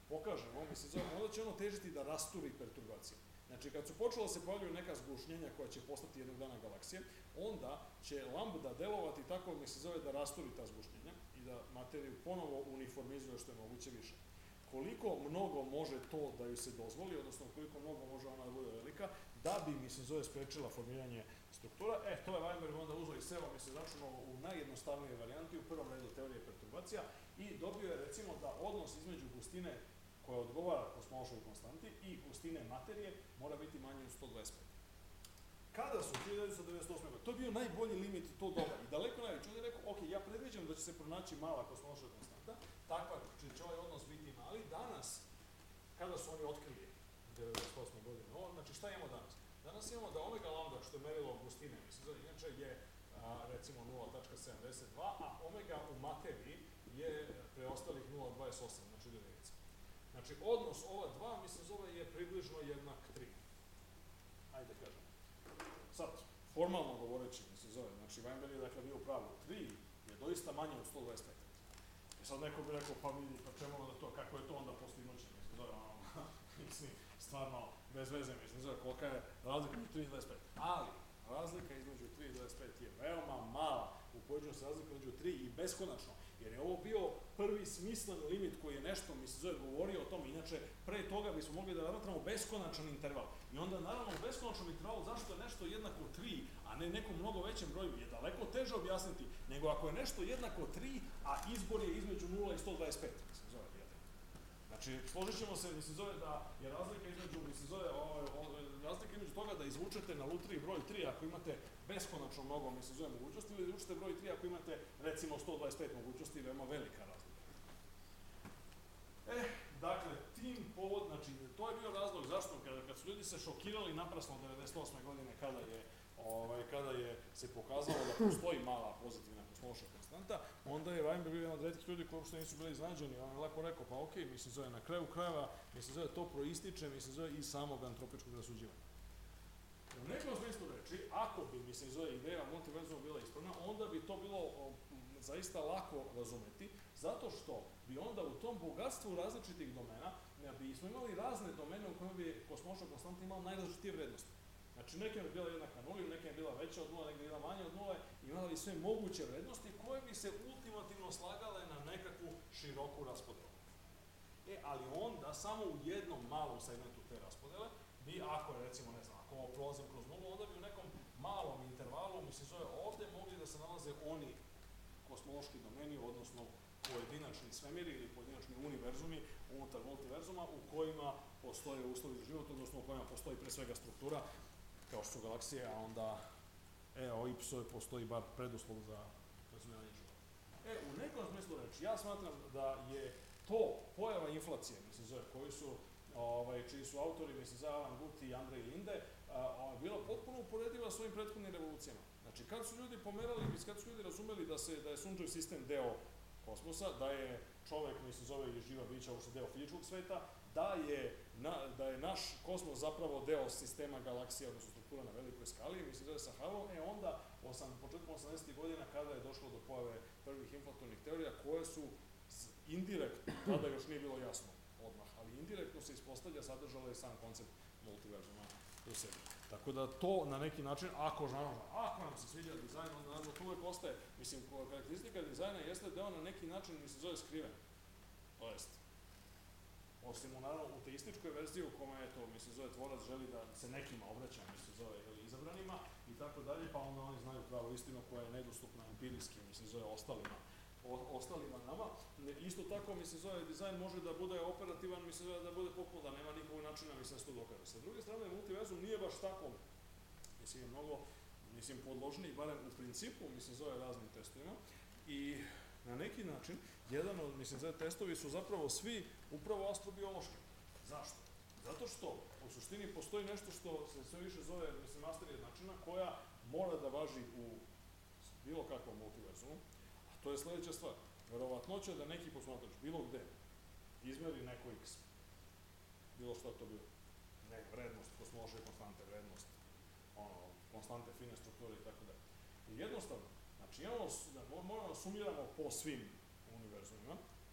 pokažemo, mislim, zove, onda će ono težiti da rasturi perturbacije. Znači, kad su počela se pojavljaju neka zgušnjenja koja će postati jednog dana galaksije, onda će lambda delovati tako, mislim, zove, da rasturi ta zgušnjenja i da materiju ponovo uniformizuje što je moguće više. Koliko mnogo može to da ju se dozvoli, odnosno koliko mnogo može ona da bude velika, da bi, mislim, zove, sprečila formiranje struktura. E, to je Weinberg onda uzeo i seo, mislim, začuno u najjednostavnije varijanti, u prvom redu teorije perturbacija i dobio je, recimo, da odnos između gustine koja odgovara kosmološkoj konstanti i gustine materije mora biti manji od sto dvadeset pet. Kada su hiljadu devetsto devedeset osme. godine, to je bio najbolji limit tog doba i daleko najveći. On je rekao, ok, ja predviđam da će se pronaći mala kosmološka konstanta, takva će ovaj odnos biti mali. Danas, kada su oni otkrili devedeset osme. godine, o, znači šta imamo danas? Danas imamo da omega lambda, što je merilo gustine, mislim, inače je a, recimo nula zarez sedamdeset dva, a omega u materiji je preostalih nula zarez dvadeset osam, znači jedinice. Znači, odnos ova dva, mislim, zove je približno jednak tri. Ajde, kažem. Sad, formalno govoreći, mislim, zove, znači, Weinberg je dakle bio u pravu. tri je doista manje od sto dvadeset pet. I sad neko bi rekao, pa vidi, pa čemu onda to, kako je to onda postignuće, mislim, zove, ono, mislim, stvarno, bez veze, mislim, zove, kolika je razlika između tri i dvadeset pet. Ali, razlika između tri i dvadeset pet je veoma mala u poređenju sa razlikom između tri i beskonačno. Jer je ovo bio prvi smislen limit koji je nešto, mislim, zove, govorio o tome. Inače, pre toga bismo mogli da razmatramo beskonačan interval. I onda, naravno, u beskonačnom intervalu zašto je nešto jednako tri, a ne nekom mnogo većem broju, je daleko teže objasniti nego ako je nešto jednako tri, a izbor je između nula i sto dvadeset pet. Mislim, zove, znači, složit ćemo se, mislim, zove, da je razlika između, mislim, zove, o, o, razlika između toga da izvučete na lutriji broj tri ako imate beskonačno mnogo, mislim, zove, mogućnosti, ili izvučete broj tri ako imate, recimo, sto dvadeset pet mogućnosti, veoma velika razlika. E, dakle, tim povod, znači, to je bio razlog zašto, kada, kad su ljudi se šokirali naprasno devedeset osme. godine, kada je, ovaj, kada je se pokazalo da postoji mala pozitivna kosmološka konstanta, onda je Weinberg bio jedan od retkih ljudi koji uopšte nisu bili iznenađeni. On je lepo rekao, pa okej, okay, mislim, zove, na kraju krajeva, mislim, zove, to proističe, mislim, zove, iz samog antropičkog rasuđivanja. U nekom smislu reči, ako bi, mislim, zove, ideja multiverzuma bila ispravna, onda bi to bilo o, zaista lako razumeti, zato što bi onda u tom bogatstvu različitih domena, bi smo imali razne domene u kojima bi kosmološka konstanta imala najrazličitije vrednosti. Znači, neke bi bila jednaka nuli, neke bi bila veća od nula, neke bi bila manja od nule, imala bi sve moguće vrednosti koje bi se ultimativno slagale na nekakvu široku raspodelu. E, ali onda, samo u jednom malom segmentu te raspodele, bi, ako je, recimo, ne znam, ako ovo prolazim kroz nulu, onda bi u nekom malom intervalu, mislim, zove, ovde mogli da se nalaze oni kosmološki domeni, odnosno pojedinačni svemiri ili pojedinačni univerzumi unutar multiverzuma u kojima postoje uslovi za život, odnosno u kojima postoji pre svega struktura, kao što su galaksije, a onda E O I P S O postoji bar preduslov za razumijevanje života. E, u nekom smislu reći, ja smatram da je to pojava inflacije, mislim, zove, koji su, ovaj, čiji su autori, mislim, za Alan Guth i Andrej Linde, a, bila potpuno uporediva s ovim prethodnim revolucijama. Znači, kad su ljudi pomerali, kad su ljudi razumeli da, se, da je sunčev sistem deo kosmosa, da je čovek, mislim, zove i živa bića, ovo deo fizičkog sveta, da je, na, da je naš kosmos zapravo deo sistema galaksija, odnosno struktura na velikoj skali, mislim, zove sa Hubbleom, e onda, osam, početkom osamdesetih godina, kada je došlo do pojave prvih inflatornih teorija, koje su indirektno, tada još nije bilo jasno odmah, ali indirektno se ispostavlja, sadržala i sam koncept multiverzuma u sebi. Tako da to na neki način, ako, naravno, ako nam se sviđa dizajn, onda naravno to uvek ostaje. Mislim, karakteristika dizajna jeste da on na neki način, mislim, zove skriven. To jest, osim u, naravno, u teističkoj verziji u kome je to, mislim, zove tvorac želi da se nekima obraća, mislim, zove ili izabranima i tako dalje, pa onda oni znaju pravu istinu koja je nedostupna empirijski, mislim, zove ostalima. O, ostalima nama. Isto tako, mislim, zove, dizajn može da bude operativan, mislim, zove, da bude potpuno, da nema nikog načina, mislim, da se to dokaže. Sa druge strane, multiverzum nije baš tako, mislim, je mnogo, mislim, podložniji, barem u principu, mislim, zove raznim testovima i na neki način, jedan od, mislim, zove, testovi su zapravo svi upravo astrobiološki. Zašto? Zato što, u suštini, postoji nešto što se sve više zove, mislim, master jednačina, koja mora da važi u bilo kakvom multiverzumu. To je sledeća stvar. Verovatnoća da neki posmatrač bilo gde izmeri neko x, bilo šta to bilo, ne, vrednost kosmološke konstante, vrednost, ono, konstante fine strukture i tako dalje. I jednostavno, znači, imamo, moramo sumiramo po svim univerzumima,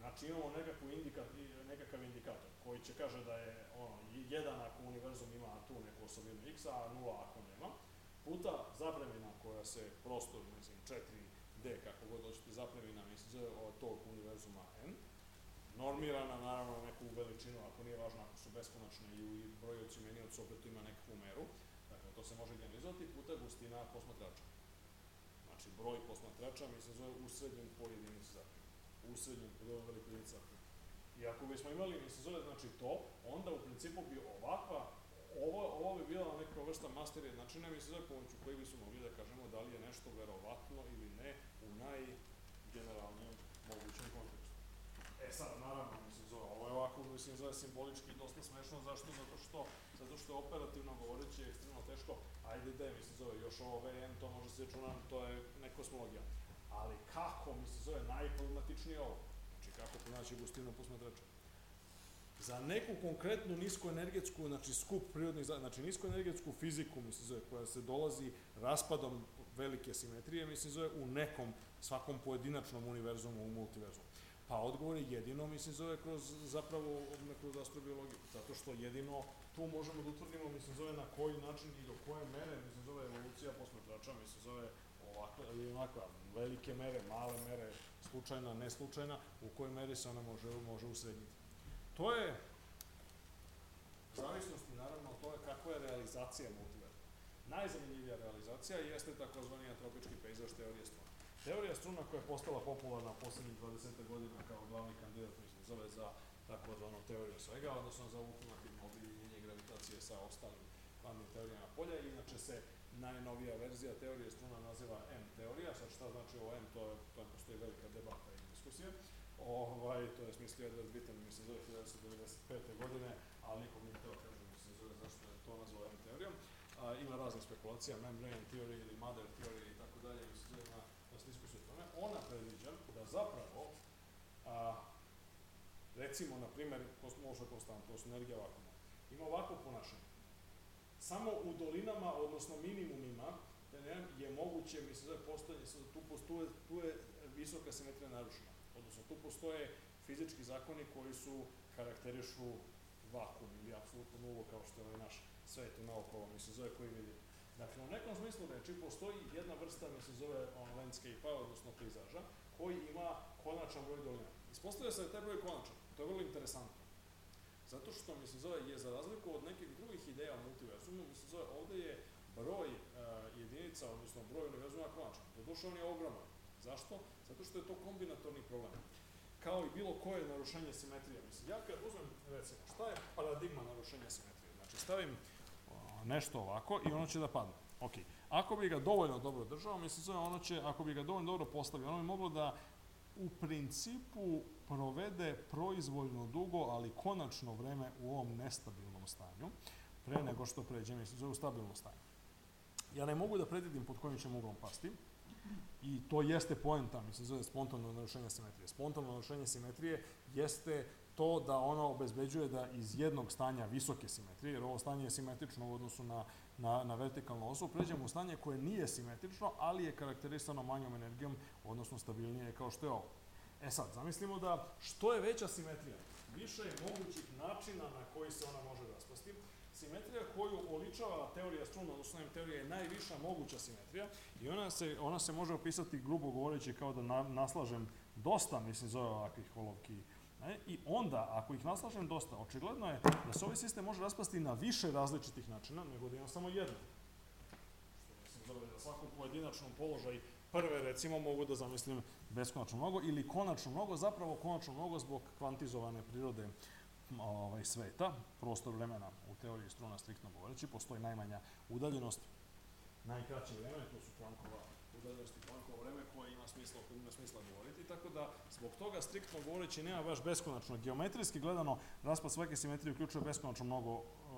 Znači imamo nekakav, indika, nekakav indikator koji će kaže da je ono, jedan ako univerzum ima tu neku osobinu x, a nula ako nema, puta zapremina koja se prostor, mislim, četiri D, kako god hoćete, zapremina, mislim, od tog univerzuma n, normirana, naravno, neku veličinu, ako nije važno, ako su beskonačne i brojioci i menioci opet ima nekakvu meru, dakle, to se može generalizovati, puta gustina posmatrača. Znači, broj posmatrača, mislim, zove usrednjen po jedinici zapremina. Usrednjen po dovoljno velikoj jedinici zapremina. I ako bismo imali, mislim, zove, znači to, onda u principu bi ovakva, ovo, ovo bi bila neka vrsta master jednačine, mislim, zove, pomoću koji bismo mogli da kažemo da li je nešto verovatno ili ne u najgeneralnijem mogućem kontekstu. E sad, naravno, mislim, zove, ovo je ovako, mislim, zove simbolički dosta smešno, zašto? Zato što, zato što operativno govoreći je ekstremno teško, ajde da je, mislim, zove, još ovo V N, to može se računati, to je neka kosmologija. Ali kako, mislim, zove, najproblematičnije ovo? Znači, kako pronaći gustinu posmatrača? Za neku konkretnu niskoenergetsku, znači skup prirodnih, znači niskoenergetsku fiziku, mislim, zove, koja se dolazi raspadom velike simetrije, mislim, zove, u nekom, svakom pojedinačnom univerzumu, u multiverzumu. Pa odgovor je jedino, mislim, zove, kroz zapravo, kroz astrobiologiju, zato što jedino tu možemo da utvrdimo, mislim, zove, na koji način i do koje mere, mislim, zove, evolucija posmatrača, mislim, zove, ovakva ili onakva, velike mere, male mere, slučajna, neslučajna, u kojoj meri se ona može, može usrednjiti. To je, u zavisnosti, naravno, to je kakva je realizacija multiverzuma. Najzanimljivija realizacija jeste takozvani antropički pejzaž teorije struna. Teorija struna koja je postala popularna poslednjih dvadeset godina kao glavni kandidat, mislim, zove za takozvanu teoriju svega, odnosno za ultimativno objedinjenje gravitacije sa ostalim kvantnim teorijama polja. Inače se najnovija verzija teorije struna naziva M-teorija. Sad šta znači ovo M, to, je, to postoji velika debata i diskusija. Ovaj, to je smislio Edward Witten, mislim, zove hiljadu devetsto devedeset pete godine, ali nikom nije hteo kaže, mislim, zove zašto je to nazvao M-teorijom. Ima razne spekulacija, membrane theory ili mother theory i tako dalje, mislim, zove na, na diskusiju o tome. Ona predviđa da zapravo, a, recimo, na primer, kosmološka konstanta, to su energija vakuma, ima ovako ponašanje. Samo u dolinama, odnosno minimumima, je moguće, mislim, zove, postojanje, tu, postoje, tu je visoka simetrija narušena. Odnosno, tu postoje fizički zakoni koji su karakterišu vakum ili apsolutno nulu, kao što je ovaj naš svet naokolo, mislim, zove koji vidimo. Dakle, u nekom smislu reči postoji jedna vrsta, mislim, zove landscape-a, odnosno pejzaža, koji ima konačan broj dolina. Ispostavlja se da je taj broj konačan. To je vrlo interesantno. Zato što, mislim, zove, je za razliku od nekih drugih ideja o multiverzumu, mislim, zove, ovde je broj uh, jedinica, odnosno broj univerzuma konačan. Doduše, on je ogroman. Zašto? Zato što je to kombinatorni problem. Kao i bilo koje narušenje simetrije. Mislim, ja kad uzmem, recimo, šta je paradigma narušenja simetrije? Znači, stavim o, nešto ovako i ono će da padne. Ok. Ako bi ga dovoljno dobro držao, mislim, ono će, ako bi ga dovoljno dobro postavio, ono bi moglo da u principu provede proizvoljno dugo, ali konačno vreme u ovom nestabilnom stanju, pre nego što pređe, mislim, u stabilno stanje. Ja ne mogu da predvidim pod kojim ćemo uglom pasti, i to jeste poenta, mislim, zove spontano narušenje simetrije. Spontano narušenje simetrije jeste to da ono obezbeđuje da iz jednog stanja visoke simetrije, jer ovo stanje je simetrično u odnosu na, na, na vertikalnu osu, pređemo u stanje koje nije simetrično, ali je karakterisano manjom energijom, odnosno stabilnije kao što je ovo. E sad, zamislimo da što je veća simetrija, više je mogućih načina na koji se ona može raspasti. Simetrija koju oličava teorija struna, odnosno teorija je najviša moguća simetrija i ona se, ona se može opisati grubo govoreći kao da na, naslažem dosta, mislim, zove ovakvih olovki. Ne? I onda, ako ih naslažem dosta, očigledno je da se ovaj sistem može raspasti na više različitih načina, nego da imam samo jedno. Što mislim, zove da svakom pojedinačnom položaju prve, recimo, mogu da zamislim beskonačno mnogo ili konačno mnogo, zapravo konačno mnogo zbog kvantizovane prirode ovaj, sveta, prostor vremena u teoriji struna striktno govoreći, postoji najmanja udaljenost, najkraće vreme, to su Planckova udaljenost i Planckovo vreme koje ima smisla, koje ima smisla govoriti, tako da zbog toga striktno govoreći nema baš beskonačno. Geometrijski gledano, raspad svake simetrije uključuje beskonačno mnogo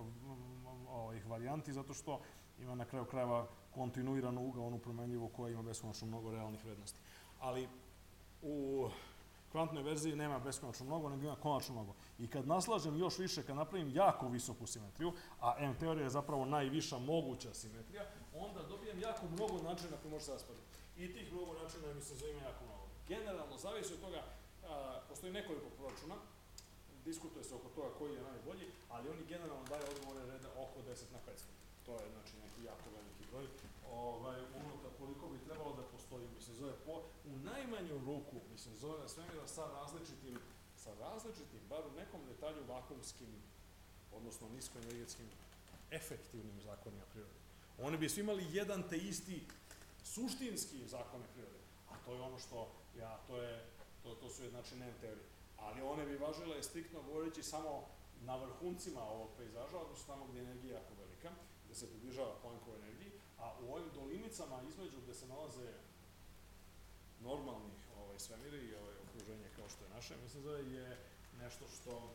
ovih varijanti, zato što ima na kraju krajeva kontinuiranu ugaonu promenljivu koja ima beskonačno mnogo realnih vrednosti. Ali u kvantnoj verziji nema beskonačno mnogo, nego ima konačno mnogo. I kad naslažem još više, kad napravim jako visoku simetriju, a M-teorija je zapravo najviša moguća simetrija, onda dobijem jako mnogo načina na koji može se raspaditi. I tih mnogo načina mi se zove jako mnogo. Generalno, zavisi od toga a, postoji nekoliko proračuna, diskutuje se oko toga koji je najbolji, ali oni generalno daju odgovore reda oko deset na petsto. To je znači neki jako veliki broj. Ovaj, unutar koliko bi trebalo da postoji, mislim, zove po, u najmanju ruku, mislim, zove svemira sa različitim, sa različitim, bar u nekom detalju vakuumskim, odnosno niskoenergetskim, efektivnim zakonima prirode. Oni bi svi imali jedan te isti suštinski zakone prirode, a to je ono što, ja, to je, to, to su znači nem teorije. Ali one bi važile striktno govoreći samo na vrhuncima ovog pejzaža, odnosno tamo gde je energija jako velika, gde se približava Planckhovoj energiji, a u ovim dolinicama između gde se nalaze normalni ovaj, svemiri i ovaj, okruženje kao što je naše, mislim zove je nešto što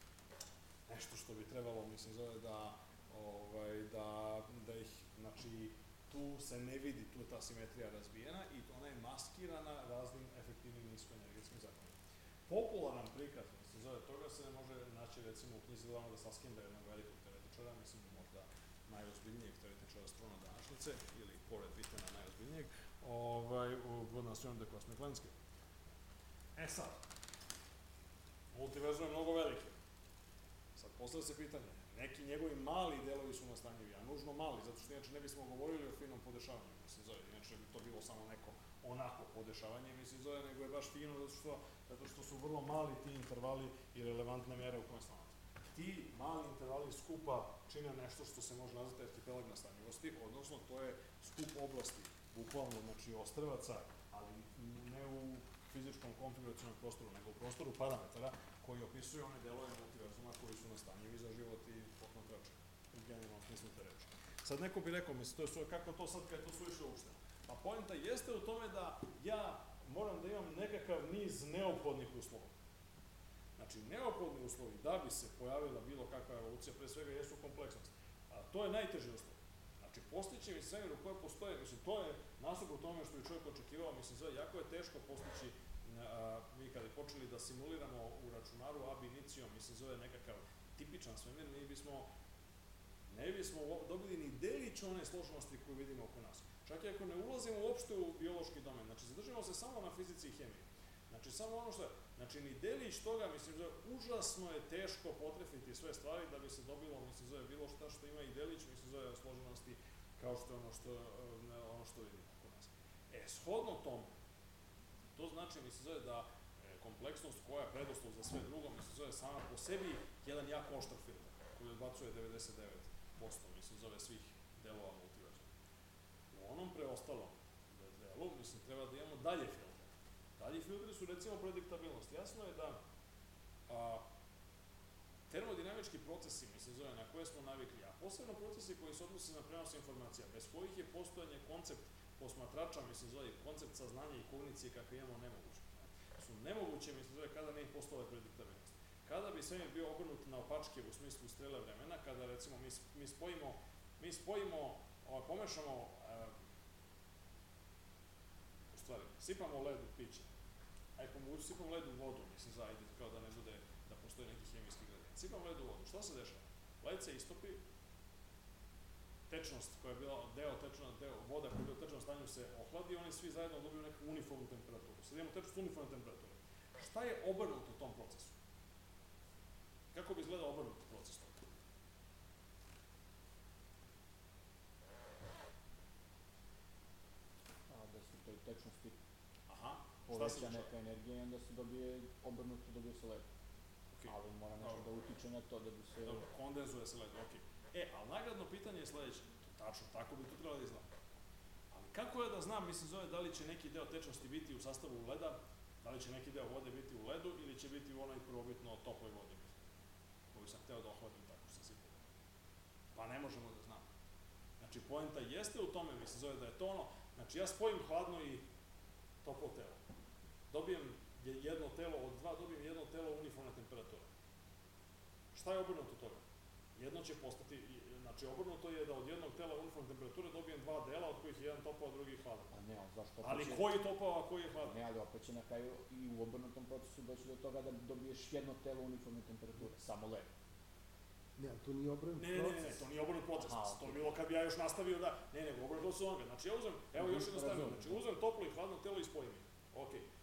nešto što bi trebalo, mislim zove da ovaj, da, da ih, znači, tu se ne vidi, tu je ta simetrija razbijena i to ona je maskirana raznim efektivnim niskoenergetskim zakonima. Popularan prikaz, mislim, zove toga se ne može naći, recimo, u knjizi Lama da Saskenda, jednog velikog teoretičara, mislim, možda najozbiljnijeg teoretičara strona današnjice, ili pored Vitena najozbiljnijeg, ovaj, u Godnastrojom de Cosmic Landscape. E sad, multiverzum je mnogo veliki. Sad, postavlja se pitanje, neki njegovi mali delovi su nastanjivi, a nužno mali, zato što inače ne bismo govorili o finom podešavanju, mislim, zove, inače bi to bilo samo neko onako podešavanje, mislim, zove, nego je baš fino zato što, zato što su vrlo mali ti intervali i relevantne mere u kojem se nalaze. Ti mali intervali skupa čine nešto što se može nazvati arhipelag nastanjivosti, odnosno to je skup oblasti, bukvalno, znači ostrvaca, ali ne u fizičkom konfiguracionom prostoru, nego u prostoru parametara koji opisuju one delove multiverzuma koji su nastanjivi za život i posmatrače, u generalnom smislu te reči. Sad neko bi rekao, mislim, to je, kako to sad, kada je to suviše uopšteno? Pa poenta jeste u tome da ja moram da imam nekakav niz neophodnih uslova. Znači, neophodni uslovi da bi se pojavila bilo kakva evolucija, pre svega jesu kompleksnost. A to je najteži uslov. Znači, postići mi svemir u kojoj postoje, mislim, to je nasuprot tome što je čovjek očekivao, mislim, zove, jako je teško postići, a, mi kada je počeli da simuliramo u računaru ab initio, mislim, zove nekakav tipičan svemir, mi bismo, ne bismo dobili ni delić one složenosti koju vidimo oko nas. Čak i ako ne ulazimo uopšte u biološki domen, znači, zadržimo se samo na fizici i hemiji. Znači, samo ono što je, znači, ni delić toga, mislim, zove, užasno je teško potrefiti sve stvari da bi se dobilo, mislim, zove, bilo šta što ima i delić, mislim, zove, složenosti, kao što je ono što, ono što vidimo kod nas. E, shodno tomu, to znači, mislim, zove, da e, kompleksnost koja je predoslov za sve drugo, mislim, zove, sama po sebi jedan jako oštar filter, koji odbacuje devedeset devet posto, mislim, zove, svih delova multiverzuma. U onom preostalom delu, mislim, treba da imamo dalje filter. Dalji filtri su, recimo, prediktabilnost. Jasno je da a, termodinamički procesi, mislim, zove, na koje smo navikli, a posebno procesi koji se odnose na prenos informacija, bez kojih je postojanje koncept posmatrača, mislim, zove, koncept saznanja i kognicije kakve imamo nemoguće. Su nemoguće, mislim, zove, kada ne postala prediktabilnost. Kada bi svemir bio obrnut na opačke u smislu strele vremena, kada, recimo, mi, mi spojimo, mi spojimo, o, pomešamo, a, u stvari, sipamo led u piće, a ako mogući sipam led u vodu, mislim, zajde, kao da ne bude, da postoji neki hemijski gradijent. Sipam led u vodu, šta se dešava? Led se istopi, tečnost koja je bila deo tečnost, deo voda koja je bila u tečnom stanju se ohladi i oni svi zajedno dobiju neku uniformnu temperaturu. Sad imamo tečnost uniformne temperature. Šta je obrnuto u tom procesu? Kako bi izgledao obrnuti proces toga? A da su toj tečnosti Šta se poveća neka energija i onda se dobije, obrnuto dobije se led. Okay. Ali mora nešto Dobro. da utiče na to da bi se... Dobro, kondenzuje se led, ok. E, ali nagradno pitanje je sledeće. Tačno, tako bi to trebalo da izgleda. Ali kako je da znam, mislim, zove, da li će neki deo tečnosti biti u sastavu leda, da li će neki deo vode biti u ledu ili će biti u onoj prvobitno toploj vodi, koju sam hteo da ohladim tako što sam sipao. Pa ne možemo da znamo. Znači, poenta jeste u tome, mislim, zove, da je to ono, znači, ja spojim hladno i toplo telo. Dobijem jedno telo od dva, dobijem jedno telo uniformne temperature. Šta je obrnuto toga? Jedno će postati, znači obrnuto je da od jednog tela uniformne temperature dobijem dva dela, od kojih je jedan topao, a drugi hladan. Pa ne, ali zašto? Ali će... koji je topao, a koji je hladan? Ne, ali opet će na kraju i u obrnutom procesu doći do toga da dobiješ jedno telo uniformne temperature, samo led. Ne, ali to nije obrnut ne, proces. Ne, ne, ne, to nije obrnut proces. Aha, to bi bilo kad bi ja još nastavio da... Ne, nego obrnuto se onoga. Znači ja uzem, evo još jednostavno, znači uzem toplo i hladno telo i spojim ih. Ok,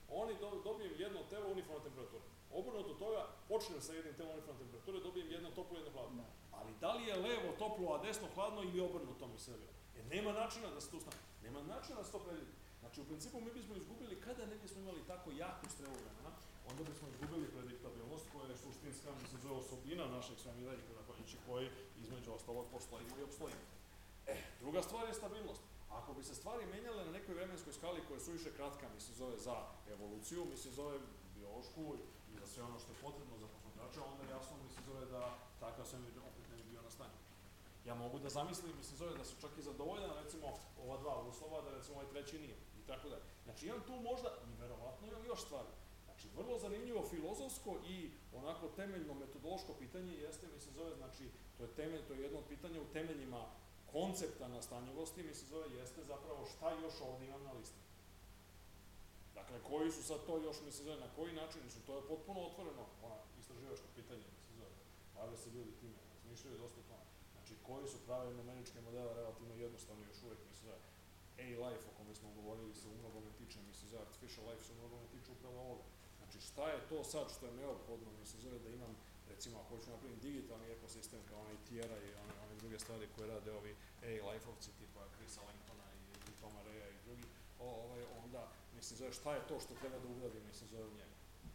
oni do, dobijem jedno telo uniformne temperature. Obrnuto toga, počnem sa jednim telom uniformne temperature, dobijem jedno toplo i jedno hladno. Ali da li je levo toplo, a desno hladno ili obrnuto mi se nabira? Jer nema načina da se tu stane. Nema načina da se to predvidi. Znači, u principu mi bismo izgubili, kada ne bismo imali tako jaku strelu vremena, onda bismo izgubili prediktabilnost koja je suštinska, mislim, zove osobina našeg svemira i zahvaljujući koji, između ostalog, postojimo i opstojimo. E, druga stvar je stabilnost. Ako bi se stvari menjale na nekoj vremenskoj skali koja je suviše kratka, mislim, zove za evoluciju, mislim, zove biološku i za sve ono što je potrebno za posmatrača, onda jasno, mislim, zove da takav svemir opet ne bi bio na stanju. Ja mogu da zamislim, mislim, zove da su čak i zadovoljena, recimo, ova dva uslova, da recimo ovaj treći nije, i tako dalje. Znači, imam tu možda, i verovatno imam još stvari. Znači, vrlo zanimljivo filozofsko i onako temeljno metodološko pitanje jeste, mislim, zove, znači, to je temelj, to je jedno od pitanja u temeljima koncepta nastanjivosti, mislim, zove, jeste zapravo šta još ovdje imam na listi. Dakle, koji su sad to još, mislim, zove, na koji način, mislim, to je potpuno otvoreno, ona, istraživačko pitanje, mislim, zove, bave se ljudi time, razmišljaju dosta o tome. Znači, koji su prave numeričke modele relativno jednostavni još uvijek, mislim, zove, A-Life, o kome smo govorili, se umnogome tiče, mislim, zove, Artificial Life se umnogome tiče upravo ovoga. Znači, šta je to sad što je neophodno, mislim, zove, da imam, recimo, ako hoću napraviti digitalni ekosistem kao onaj Tierra i one, one druge stvari koje rade ovi A-Life-ovci tipa Chrisa Langtona i, i Toma Reya i drugi, o, ovaj, onda, mislim, zove, šta je to što treba da ugradim, mislim, zove u njega.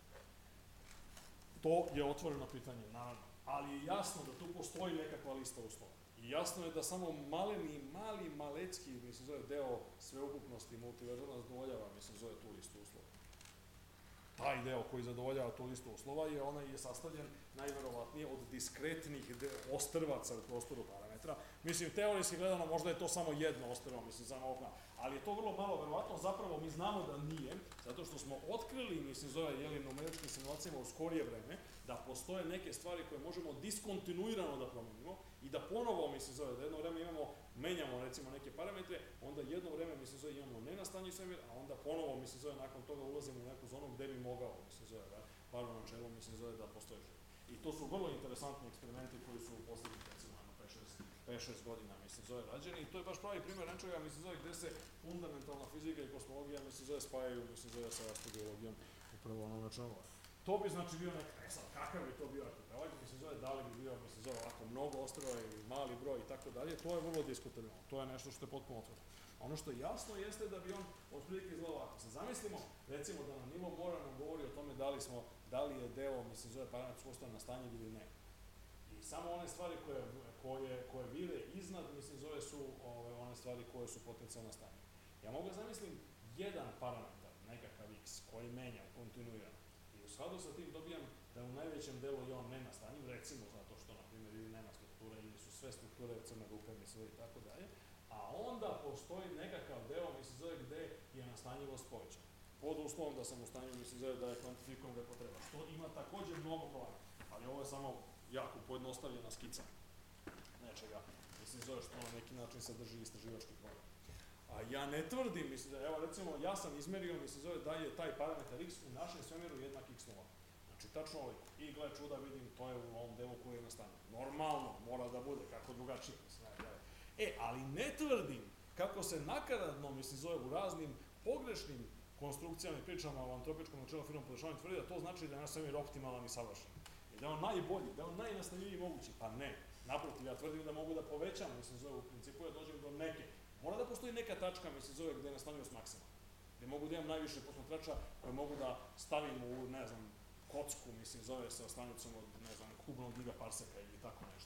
To je otvoreno pitanje, naravno, ali je jasno da tu postoji nekakva lista uslova. I jasno je da samo maleni, mali, malecki, mislim, zove, deo sveukupnosti multiverzalna zadovoljava, mislim, zove tu listu uslova. Taj deo koji zadovoljava tu listu uslova je onaj je sastavljen najverovatnije od diskretnih ostrvaca u prostoru parametra. Mislim, teorijski gledano možda je to samo jedno ostrvo, mislim, samo okna, ali je to vrlo malo verovatno, zapravo mi znamo da nije, zato što smo otkrili, mislim, zove, jeli, numeričkim simulacijama u skorije vreme, da postoje neke stvari koje možemo diskontinuirano da promenimo i da ponovo, mislim, zove, da jedno vreme imamo, menjamo, recimo, neke parametre, onda jedno vreme, mislim, zove, imamo nenastanji svemir, a onda ponovo, mislim, zove, nakon toga ulazimo u neku zonu gde bi mogao, mislim, zove, da, bar u načelu, mislim, zove, da postoje život. I to su vrlo interesantni eksperimenti koji su u posljednjih, recimo, pet šest godina, mislim, zove, rađeni i to je baš pravi primjer nečega, mislim, zove, gde se fundamentalna fizika i kosmologija, mislim, zove, spajaju, mislim, zove, sa astrobiologijom, upravo ono načelo. To bi, znači, bio neka, e sad, kakav bi to bio arhipelag, mislim, zove, da li bi bio, mislim, zove, ovako mnogo ostrva i mali broj i tako dalje, to je vrlo diskutabilno, to je nešto što je potpuno otvoreno. Ono što je jasno jeste da bi on otprilike izgledao ovako. Se zamislimo, recimo, da na nivo mora nam govori o tome da li smo, da li je deo, mislim, zove, parametar ustavno nastanjiv ili ne. I samo one stvari koje, koje, koje vire iznad, mislim, zove su ove, one stvari koje su potencijalno nastanjive. Ja mogu da zamislim jedan parametar, nekakav x, koji menja kontinuirano. I u skladu sa tim dobijam da u najvećem delu je on nenastanjiv, recimo zato što, na primjer, ili nema struktura, ili su sve strukture crne rupe, mislim, i tako dalje. A onda postoji nekakav deo, mislim, zove, gde je nastanjivost povećana. Pod uslovom da sam u stanju, mislim, zove, da je kvantifikujem kako treba. Što ima također mnogo problema. Ali ovo je samo jako pojednostavljena skica nečega, mislim, zove, što na neki način sadrži istraživački program. A ja ne tvrdim, mislim, da, evo, recimo, ja sam izmerio, mislim, zove, da je taj parametar x u našem svemiru jednak x nula. Znači, tačno ovoliko. I gle čuda, vidim, to je u ovom delu koji je nastanio. Normalno, mora da bude, kako drugačije, mislim, ne, ne. E, ali ne tvrdim kako se nakaradno, mislim, zove, u raznim pogrešnim konstrukcijama i pričama o antropičkom načelu firmom podešavanju tvrdi da to znači da je naš svemir optimalan i savršen. I da je on najbolji, da je on najnastavljiviji mogući. Pa ne. Naprotiv, ja tvrdim da mogu da povećam, mislim, zove, u principu, ja dođem do neke. Mora da postoji neka tačka, mislim, zove, gde je nastanjivost maksimalna. Gde mogu da imam najviše posmatrača koje mogu da stavim u, ne znam, kocku, mislim, zove, sa stanicom od, ne znam, kubnog gigaparseka ili tako nešto.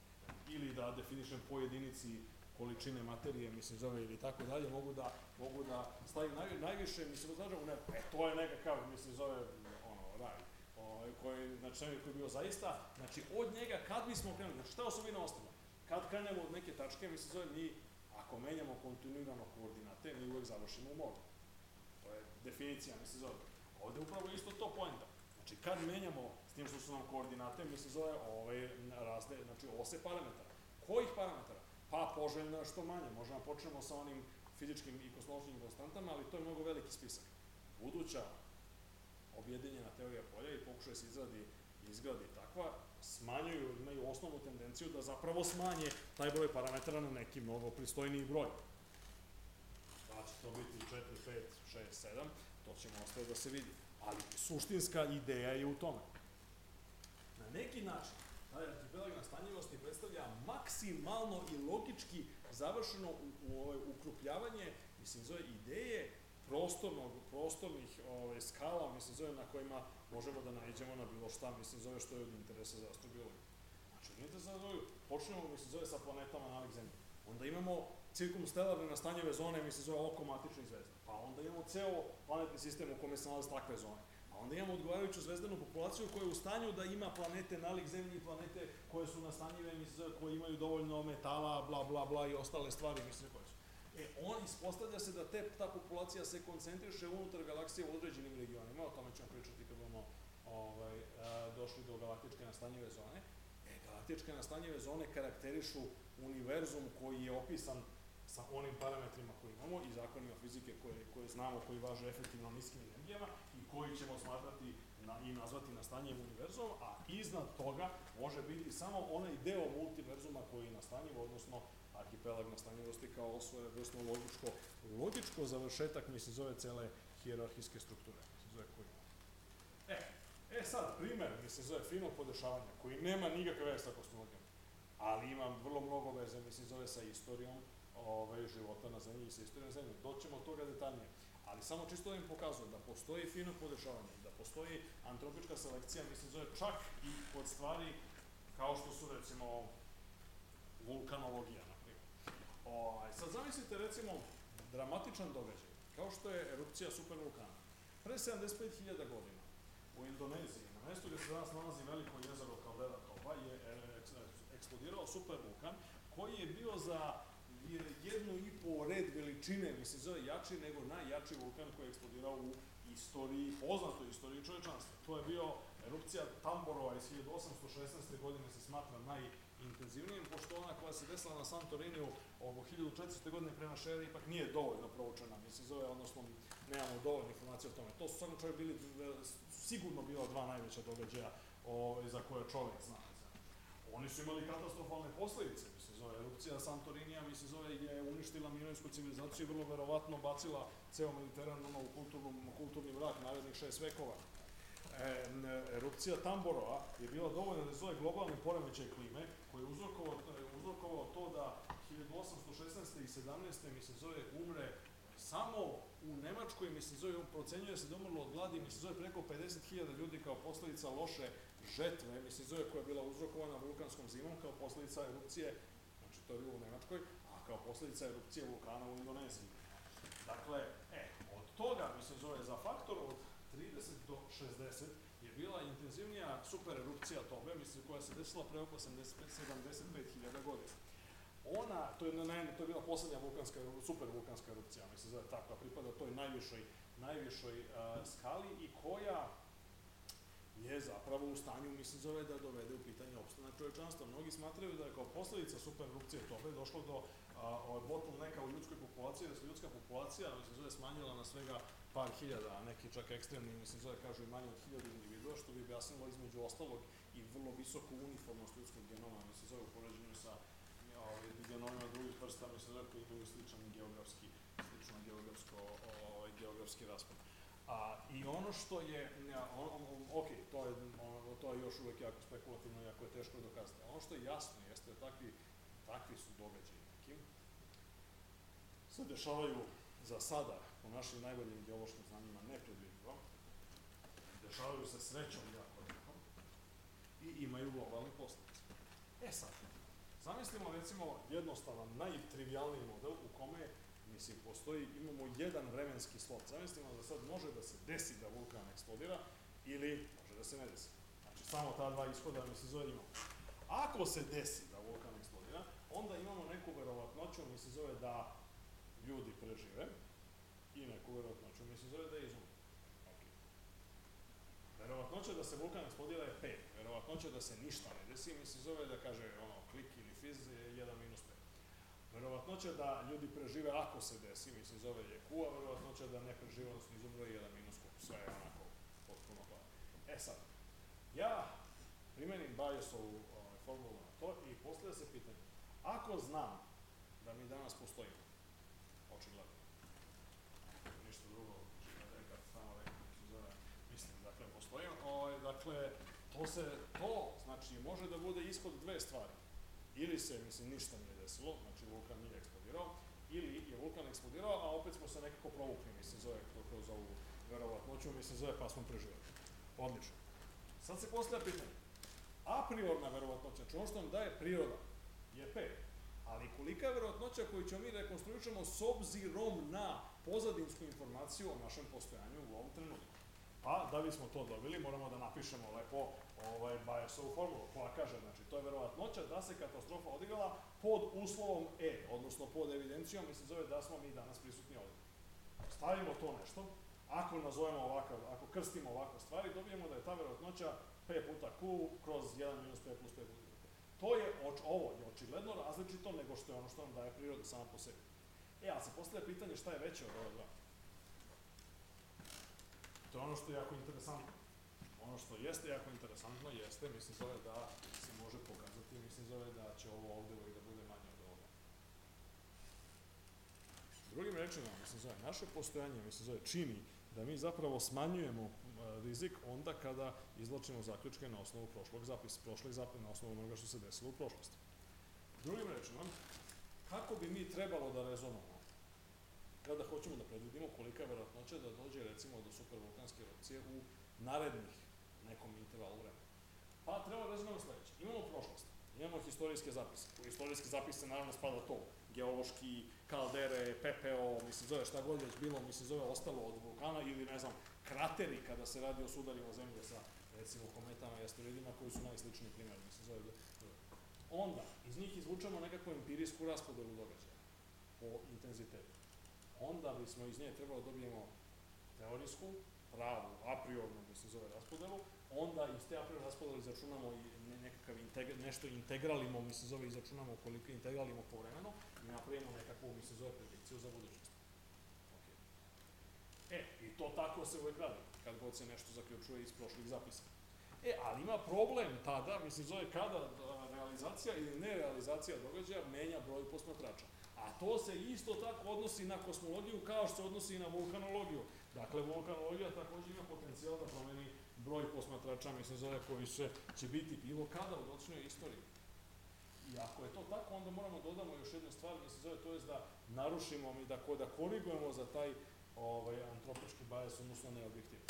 Ili da definišem po jedinici količine materije, mislim, zove, ili tako dalje, mogu da, mogu da stavim naj, najviše, mislim, da u nebo. E, to je nekakav, mislim, zove, ono, raj, o, koji, znači, svemir koji je bio zaista, znači, od njega, kad bismo krenuli, znači, šta je osobina ostrva? Kad krenemo od neke tačke, mislim, zove, mi, ako menjamo kontinuirano koordinate, mi uvek završimo u moru. To je definicija, mislim, zove. Ovde upravo isto to poenta. Znači, kad menjamo, s tim što su nam koordinate, mislim, zove, ove razne, znači, ose parametara. Kojih parametara? Pa, poželjno je što manje. Možemo počnemo sa onim fizičkim i kosmološkim konstantama, ali to je mnogo veliki spisak. Buduća objedinjena teorija polja i pokušaj se izradi i izgradi takva, smanjuju, imaju osnovnu tendenciju da zapravo smanje taj broj parametara na neki mnogo pristojniji broj. Da će to biti četiri, pet, šest, sedam. to ćemo ostaje da se vidi. Ali suštinska ideja je u tome. Na neki način, taj arhipelag nastanjivosti predstavlja maksimalno i logički završeno u, u, u, ukrupljavanje, mislim, zove ideje prostornog, prostornih ove, skala, mislim, zove na kojima možemo da naiđemo na bilo šta, mislim, zove što je od interesa za astrobiologiju. Znači, od interesa za astrobiologiju, počnemo, mislim, zove sa planetama nalik Zemlje. Onda imamo cirkumstelarne nastanjive zone, mislim, zove oko matičnih zvezda. Pa onda imamo ceo planetni sistem u kome se nalaze takve zone. A onda imamo odgovarajuću zvezdanu populaciju koja je u stanju da ima planete nalik Zemlji i planete koje su nastanjive, mislim, koje imaju dovoljno metala, bla, bla, bla i ostale stvari, mislim, koje su. E, on ispostavlja se da te, ta populacija se koncentriše unutar galaksije u određenim regionima, o tome ćemo pričati kad budemo ovaj, a, došli do galaktičke nastanjive zone. E, galaktičke nastanjive zone karakterišu univerzum koji je opisan sa onim parametrima koje imamo i zakonima fizike koje, koje znamo, koji važe efektivno niskim energijama i koji ćemo smatrati na, i nazvati nastanjivim univerzumom, a iznad toga može biti samo onaj deo multiverzuma koji je nastanjiv, odnosno arhipelag nastanjivosti kao svoje vrstno logičko, logičko završetak, mislim, zove cele hijerarhijske strukture, mislim, zove koji imamo. E, e sad, primer, mislim, zove finog podešavanja, koji nema nikakve veze sa kosmologijom, ali ima vrlo mnogo veze, mislim, zove sa istorijom ove, života na Zemlji i sa istorijom Zemlje. Doćemo od toga detaljnije. Ali samo čisto da im pokazuje da postoji fino podešavanje, da postoji antropička selekcija, mislim, zove čak i kod stvari kao što su, recimo, vulkanologija, na primjer. O, sad zamislite, recimo, dramatičan događaj, kao što je erupcija supervulkana. Pre sedamdeset pet hiljada godina u Indoneziji, na mestu gde se danas nalazi veliko jezero Kaldera Toba, je eksplodirao supervulkan koji je bio za jednu i po red veličine, mislim, zove jači nego najjači vulkan koji je eksplodirao u istoriji, poznatoj istoriji čovečanstva. To je bio erupcija Tamborova iz hiljadu osamsto šesnaeste. godine se smatra najintenzivnijim, pošto ona koja se desila na Santoriniju oko hiljadu četiristote. godine pre naše ere ipak nije dovoljno proučena, mislim, zove, odnosno nemamo dovoljno informacije o tome. To su samo čovjek bili, sigurno bila dva najveća događaja o, za koje čovjek zna. Oni su imali katastrofalne posledice, mislim, zove, erupcija Santorinija, mislim, zove, je uništila minojsku civilizaciju i vrlo verovatno bacila ceo Mediteran ono, u kulturnom, kulturni mrak narednih šest vekova. E, erupcija Tamborova je bila dovoljna da zove globalni poremećaj klime, koji je uzrokovao, uzrokovao to da hiljadu osamsto šesnaeste. i sedamnaeste. mislim, zove, umre samo u Nemačkoj, mislim, zove, procenjuje se da umrlo od gladi, mislim, zove, preko pedeset hiljada ljudi kao posledica loše žetve, mislim, zove, koja je bila uzrokovana vulkanskom zimom kao posledica erupcije, znači to je bilo u Nemačkoj, a kao posledica erupcije vulkana u Indoneziji. Dakle, e, od toga, mislim, zove, za faktor od trideset do šezdeset je bila intenzivnija super erupcija Tobe, mislim, koja se desila pre oko sedamdeset pet hiljada godina. Ona, to je, ne, to je bila poslednja vulkanska, super vulkanska erupcija, mislim, zove, tako, a pripada toj najvišoj, najvišoj uh, skali i koja je zapravo u stanju, mislim, zove, da dovede u pitanje opstanak čovečanstva. Mnogi smatraju da je kao posledica super erupcije Tobe došlo do bottlenecka u ljudskoj populaciji, da se ljudska populacija, mislim, zove, smanjila na svega par hiljada, a neki čak ekstremni, mislim, zove, kažu i manje od hiljadu individua, što bi objasnilo između ostalog i vrlo visoku uniformnost ljudskog genoma, mislim, zove, u poređenju sa ovaj, genomima drugih vrsta, mislim, zove, koji imaju sličan geografski, slično geografsko, ovaj, geografski raspad. A, I ono što je, on, on, ok, to je, on, to je još uvek jako spekulativno, jako je teško dokazati. Ono što je jasno jeste da takvi, takvi su događaji neki, se dešavaju za sada, po našim najboljim geološkim znanjima, nepredvidljivo, dešavaju se srećom jako neko i imaju globalne posledice. E sad, zamislimo recimo jednostavan, najtrivialniji model u kome, mislim, postoji, imamo jedan vremenski slot. Zamislimo da sad može da se desi da vulkan eksplodira ili može da se ne desi. Znači, samo ta dva ishoda, mislim, zove imamo. Ako se desi da vulkan eksplodira, onda imamo neku verovatnoću, mislim, zove da ljudi prežive i neku verovatnoću, mislim, zove da izumre. Okay. Verovatnoća da se vulkan eksplodira je pet. Verovatnoća da se ništa ne desi, mislim, zove da kaže ono klik ili fiz je jedan minus pet. Verovatnoća da ljudi prežive ako se desi, mislim, zove je Q, a verovatnoća da ne prežive, odnosno izumre je jedan minus Q. Sve je onako potpuno to. E sad, ja primenim Bayesovu ovaj, formulu na to i postavlja se pitanje, ako znam da mi danas postojimo, očigledno, ništa drugo, znači, kad sam dakle, to se, to, znači, može da bude ishod dve stvari. Ili se, mislim, ništa nije desilo, znači vulkan nije eksplodirao, ili je vulkan eksplodirao, a opet smo se nekako provukli, mislim, zove kroz ovu verovatnoću, mislim, zove pa smo preživjeli. Odlično. Sad se postavlja pitanje. A priorna verovatnoća, znači ono što nam daje priroda, je pet. Ali kolika je verovatnoća koju ćemo mi rekonstruičemo s obzirom na pozadinsku informaciju o našem postojanju u ovom trenutku? Pa, da bismo to dobili, moramo da napišemo lepo ovaj, Bayesovu formulu, koja kaže, znači, to je verovatnoća da se katastrofa odigrala pod uslovom E, odnosno pod evidencijom, mi se zove da smo mi danas prisutni ovdje. Stavimo to nešto, ako nazovemo ovakav, ako krstimo ovakve stvari, dobijemo da je ta verovatnoća P puta Q kroz jedan minus P plus P plus P. To je, ovo je očigledno različito nego što je ono što nam daje priroda sama po sebi. E, ali se postavlja pitanje šta je veće od ova dva. To je ono što je jako interesantno. Ono što jeste jako interesantno jeste, mislim, zove da se može pokazati, mislim, zove da će ovo ovde uvijek da bude manje od ovoga. Drugim rečima, mislim, zove, naše postojanje, mislim, zove, čini da mi zapravo smanjujemo rizik onda kada izvlačimo zaključke na osnovu prošlog zapisa, prošlog zapisa, na osnovu onoga što se desilo u prošlosti. Drugim rečima, kako bi mi trebalo da rezonujemo kada hoćemo da predvidimo kolika je verovatnoća da dođe, recimo, do supervulkanske erupcije u narednih nekom intervalu vremena? Pa treba da rezonujemo sledeće. Imamo prošlost, imamo historijske zapise. U historijske zapise naravno spada to, geološki, kaldere, pepeo, mislim, zove šta god već bilo, mislim, zove ostalo od vulkana ili, ne znam, krateri kada se radi o sudarima zemlje sa, recimo, kometama i asteroidima koji su najsličniji primjer, mislim, zove. Onda, iz njih izvučemo nekakvu empirijsku raspodelu događaja po intenzitetu. Onda bismo iz nje trebalo dobijemo teorijsku, pravu, a priornu, mislim, zove raspodelu, onda iz te a priori raspodelu izračunamo i nekakav integ, nešto integralimo, mislim, zove izračunamo koliko integralimo povremeno i napravimo nekakvu, mislim, zove predikciju za budućnost. E, i to tako se uvek radi, kad god se nešto zaključuje iz prošlih zapisa. E, ali ima problem tada, mislim, zove kada realizacija ili nerealizacija događaja menja broj posmatrača. A to se isto tako odnosi na kosmologiju kao što se odnosi i na vulkanologiju. Dakle, vulkanologija također ima potencijal da promeni broj posmatrača, mislim, zove koji se, će biti bilo kada u dotičnoj istoriji. I ako je to tako, onda moramo dodamo još jednu stvar, mislim, zove, to je da narušimo i da, da korigujemo za taj ovaj, antropički bias, odnosno neobjektivnost.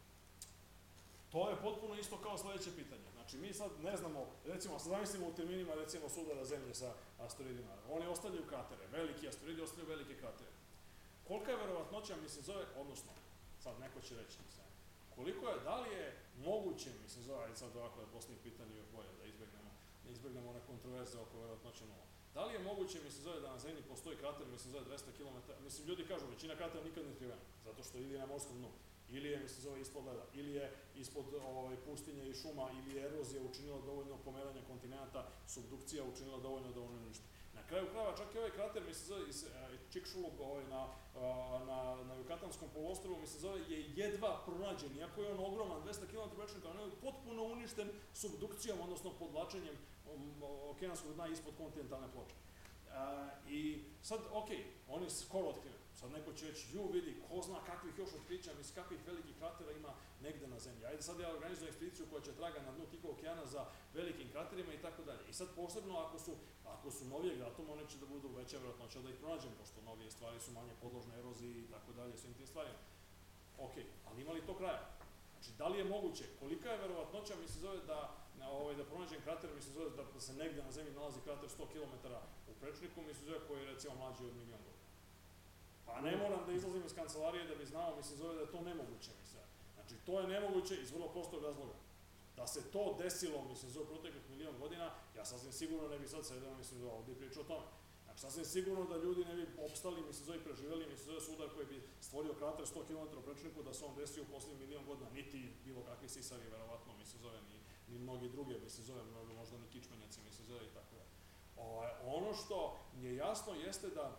To je potpuno isto kao sledeće pitanje. Znači, mi sad ne znamo, recimo, sad zamislimo u terminima, recimo, sudara zemlje sa asteroidima. Oni ostavljaju kratere, veliki asteroidi ostavljaju velike kratere. Kolika je verovatnoća, mislim, zove, odnosno, sad neko će reći, mislim, koliko je, da li je moguće, mislim, zove, ajde sad ovako da postavim pitanje još bolje, da izbegnemo, da izbegnemo one kontroverze oko verovatnoće nula. Da li je moguće, mislim, zove, da na zemlji postoji krater, mislim, zove, dvesta kilometara, mislim, ljudi kažu, većina kratera nikad ne otkrivena, zato što ili je na morskom dnu, ili je, mislim, zove, ispod leda, ili je ispod ovaj, pustinje i šuma, ili je erozija učinila dovoljno pomeranja kontinenta, subdukcija učinila dovoljno da ono uništi. Na kraju krajeva, čak i ovaj krater, mislim, zove, iz Chicxulub ovaj, na, na, na Jukatanskom poluostrvu, mislim, zove, je jedva pronađen, iako je on ogroman, dvesta kilometara prečnika, on je potpuno uništen subdukcijom, odnosno podvlačenjem okeanskog dna ispod kontinentalne ploče. A, I sad, ok, on je skoro otkriven. Sad neko će reći, ju vidi, ko zna kakvih još otkrića, mislim, kakvih velikih kratera ima negde na zemlji. Ajde sad ja organizujem ekspediciju koja će traga na dnu Tihovog okeana za velikim kraterima i tako dalje. I sad posebno ako su, ako su novijeg datuma, one će da budu veća verovatnoća da ih pronađemo, pošto novije stvari su manje podložne eroziji i tako dalje, svim tim stvarima. Ok, ali ima li to kraja? Znači, da li je moguće, kolika je verovatnoća, mislim, zove da, ovaj, da pronađem krater, mislim, zove da se negde na zemlji nalazi krater sto kilometara u prečniku, mislim, zove koji je, recimo, mlađi od milion godina. Pa ne moram da izlazim iz kancelarije da bi znao, mislim, zove da je to nemoguće, mislim. Znači, to je nemoguće iz vrlo prostog razloga. Da se to desilo, mislim, zove proteklih milion godina, ja sasvim sigurno ne bi sad sedeo, mislim, zove ovdje i pričao o tome. Znači, sasvim sigurno da ljudi ne bi opstali, mislim, zove preživjeli, mislim, zove sudar koji bi stvorio krater sto kilometara u prečniku da se on desio u posljednjih milion godina, niti bilo kakvi sisari, verovatno, mislim, zove, ni, ni mnogi druge, mislim, zove, možda ni kičmenjaci, mislim, zove i tako da. Ono što je jasno jeste da,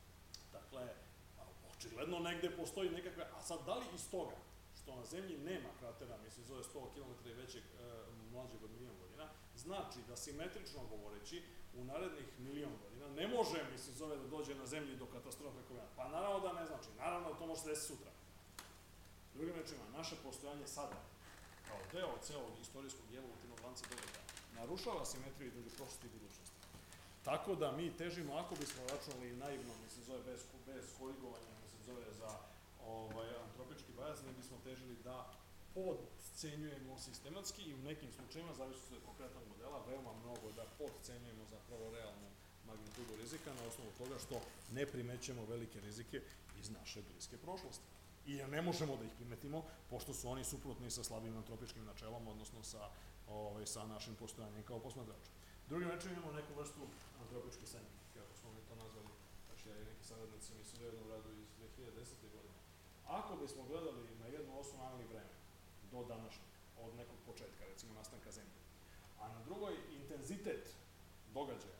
dakle, očigledno negde postoji nekakve, a sad da li iz toga što na zemlji nema kratera, mislim, zove sto kilometara i većeg, e, mlađeg od milion godina, znači da simetrično govoreći u narednih milion godina ne može, mislim, zove da dođe na zemlji do katastrofe koja. Pa naravno da ne znači, naravno da to može se desiti sutra. Drugim rečima, naše postojanje sada, kao deo celog istorijskog i evolutivnog lanca događaja, narušava simetriju između prošlosti i budućnosti. Tako da mi težimo, ako bismo računali naivno, mislim, zove bez, bez korigovanja, mislim, zove za ovaj, antropički bajaz, mi bismo težili da podcenjujemo sistematski i u nekim slučajima, zavisno od konkretnog modela, veoma mnogo da podcenjujemo zapravo realnu magnitudu rizika na osnovu toga što ne primećujemo velike rizike iz naše bliske prošlosti. I ne možemo da ih primetimo, pošto su oni suprotni sa slabim antropičkim načelom, odnosno sa, ovaj, sa našim postojanjem kao posmatrača. Drugim rečima imamo neku vrstu antropičke senke, kako smo mi to nazvali, znači ja i neki saradnici mi su u jednom radu iz dve hiljade desete. godine. Ako bismo gledali na jednu osu naveli vreme, do današnjeg, od nekog početka, recimo nastanka Zemlje, a na drugoj intenzitet događaja,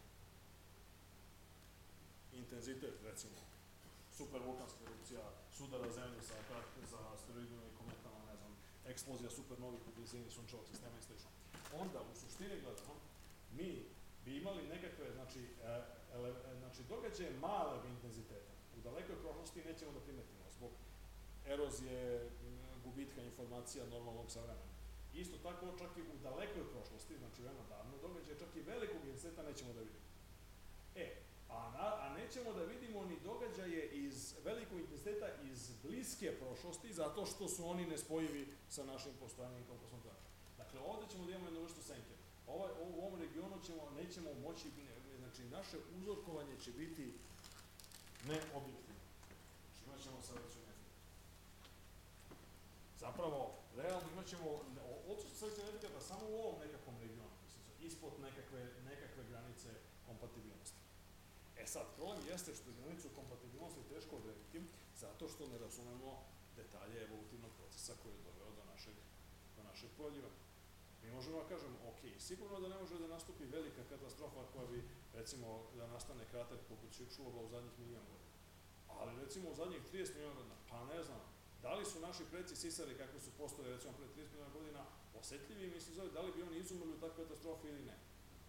intenzitet, recimo, supervulkanska erupcija, sudara Zemlje sa, sa asteroidima i kometama, ne znam, eksplozija supernovih u blizini sunčevog sistema i sl. Onda, u suštini gledano, mi bi imali nekakve, znači, ele, znači događaje malog intenziteta. U dalekoj prošlosti nećemo da primetimo zbog erozije, gubitka informacija normalnog savremena. Isto tako, čak i u dalekoj prošlosti, znači veoma davno, događaje čak i velikog intenziteta nećemo da vidimo. E, a, na, a nećemo da vidimo ni događaje iz velikog intenziteta iz bliske prošlosti, zato što su oni nespojivi sa našim postojanjem kao posmatrača. Dakle, ovde ćemo da imamo jednu vrstu senke. Ovaj, u ovom regionu ćemo, nećemo moći, znači naše uzorkovanje će biti neobjektivno. Znači imat ćemo selekciju efekta. Zapravo, realno imat ćemo odsustvo selekciju efekta samo u ovom nekakvom regionu, mislim, ispod nekakve, nekakve granice kompatibilnosti. E sad, problem jeste što je granicu kompatibilnosti teško odrediti, zato što ne razumemo detalje evolutivnog procesa koji je doveo do našeg, do našeg pojavljivanja. Mi možemo da kažemo, ok, sigurno da ne može da nastupi velika katastrofa koja bi, recimo, da nastane krater poput Chicxulova u zadnjih milijon godina. Ali, recimo, u zadnjih trideset miliona godina, pa ne znam, da li su naši preci sisari, kakvi su postojali, recimo, pre trideset miliona godina, osetljivi, mislim, zove, da li bi oni izumrli u takve katastrofe ili ne?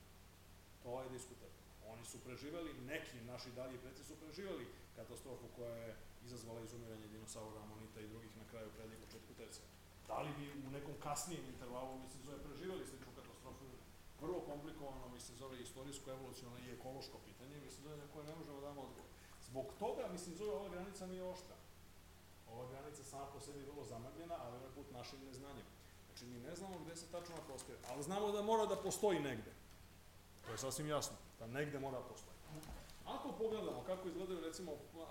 To je diskutabilno. Oni su preživeli, neki naši dalji preci su preživeli katastrofu koja je izazvala izumiranje dinosaura, amonita i drugih na kraju prednjeg početku tercija. Da li bi u nekom kasnijem intervalu, mislim, zove, preživjeli sličnu katastrofu? Vrlo komplikovano, mislim, zove, istorijsko, evolucionalno i ekološko pitanje, mislim, zove, na koje ne možemo da damo odgovor. Zbog toga, mislim, zove, ova granica nije oštra. Ova granica sama po sebi je vrlo zamagljena, ali ovaj put našim neznanjem. Znači, mi ne znamo gde se tačno postoji, ali znamo da mora da postoji negde. To je sasvim jasno, da negde mora da postoji. Ako pogledamo kako izgledaju, recimo,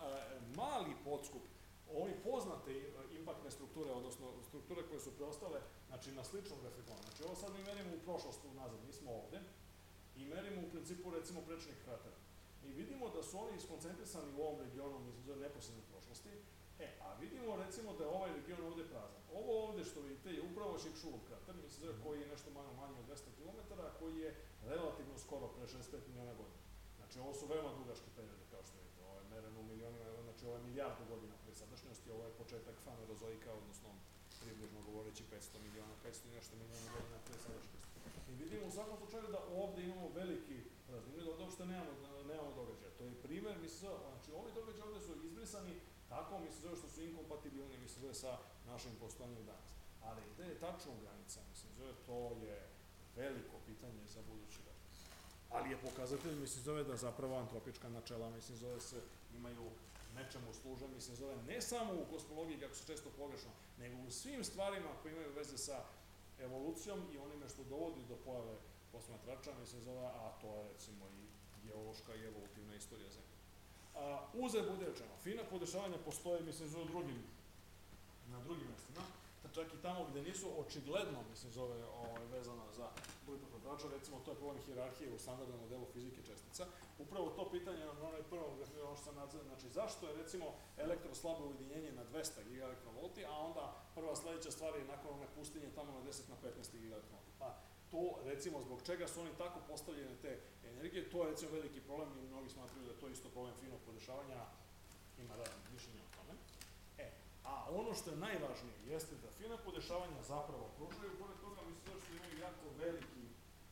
mali podskup, ovi poznate impaktne strukture, odnosno strukture koje su preostale, znači na sličnom reflektonu. Znači ovo sad mi merimo u prošlost unazad, mi smo ovde i merimo u principu recimo prečnih kratera. I vidimo da su oni skoncentrisani u ovom regionu, mislim, zove neposredne prošlosti, e, a vidimo recimo da je ovaj region ovde prazan. Ovo ovde što vidite je upravo Chicxulov krater, mislim, zove, koji je nešto malo manje od dvesta kilometara, a koji je relativno skoro, pre šezdeset pet miliona godina. Znači ovo su veoma dugački periodi, kao što vidite, ovo je mereno u milionima, znači ovo je milijardu godina pre sadašnjosti, ovo je početak fanerozoika, odnosno približno govoreći petsto miliona, petsto i nešto miliona godina pre sadašnjosti. I vidimo u svakom slučaju da ovde imamo veliki praznine, da ovde uopšte nemamo, nemamo događaja. To je primer, mislim, znači ovi događaji ovde su izbrisani tako, mislim, zove što su inkompatibilni, mislim, zove sa našim postojanjem danas. Ali gde je tačno granica, mislim, zove, to je veliko pitanje za budući rad. Ali je pokazatelj, mislim, zove da zapravo antropička načela, mislim, zove se, imaju nečemu služe, mislim, zove ne samo u kosmologiji, kako se često pogrešno, nego u svim stvarima koje imaju veze sa evolucijom i onime što dovodi do pojave posmatrača, mislim, zove, a to je, recimo, i geološka i evolutivna istorija Zemlje. A, uzre bude rečeno, fina podešavanja postoje, mislim, zove drugim, na drugim mestima, čak i tamo gde nisu očigledno, mislim, zove ovaj, vezano za broj posmatrača, recimo to je problem hijerarhije u standardnom modelu fizike čestica. Upravo to pitanje na onoj prvom, ono što sam nadzirao, znači zašto je recimo elektroslabo ujedinjenje na dvesta gigaelektronvolti, a onda prva sledeća stvar je nakon one pustinje tamo na deset na petnaest gigaelektronvolti. Pa to, recimo, zbog čega su oni tako postavljene te energije, to je recimo veliki problem i mnogi smatraju da je to isto problem finog podešavanja, ima da mišljenje o tome. E, a ono što je najvažnije jeste da fina podešavanja zapravo pružaju, pored toga mislim što imaju jako veliki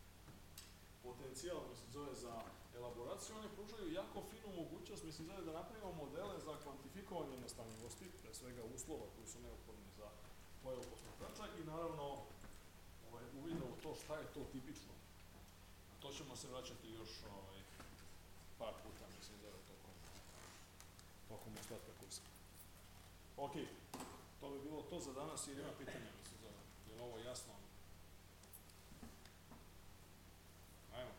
potencijal, mislim zove za elaboraciju, one pružaju jako finu mogućnost, mislim zove da napravimo modele za kvantifikovanje nestanljivosti, pre svega uslova koji su neophodni za pojavu posmatrača i naravno ovaj, uvida u to šta je to tipično. A to ćemo se vraćati još ovaj, par puta, mislim, da je tokom, tokom ostatka kursa. Ok, to bi bilo to za danas, jer ima pitanja, mislim, za, je li ovo jasno?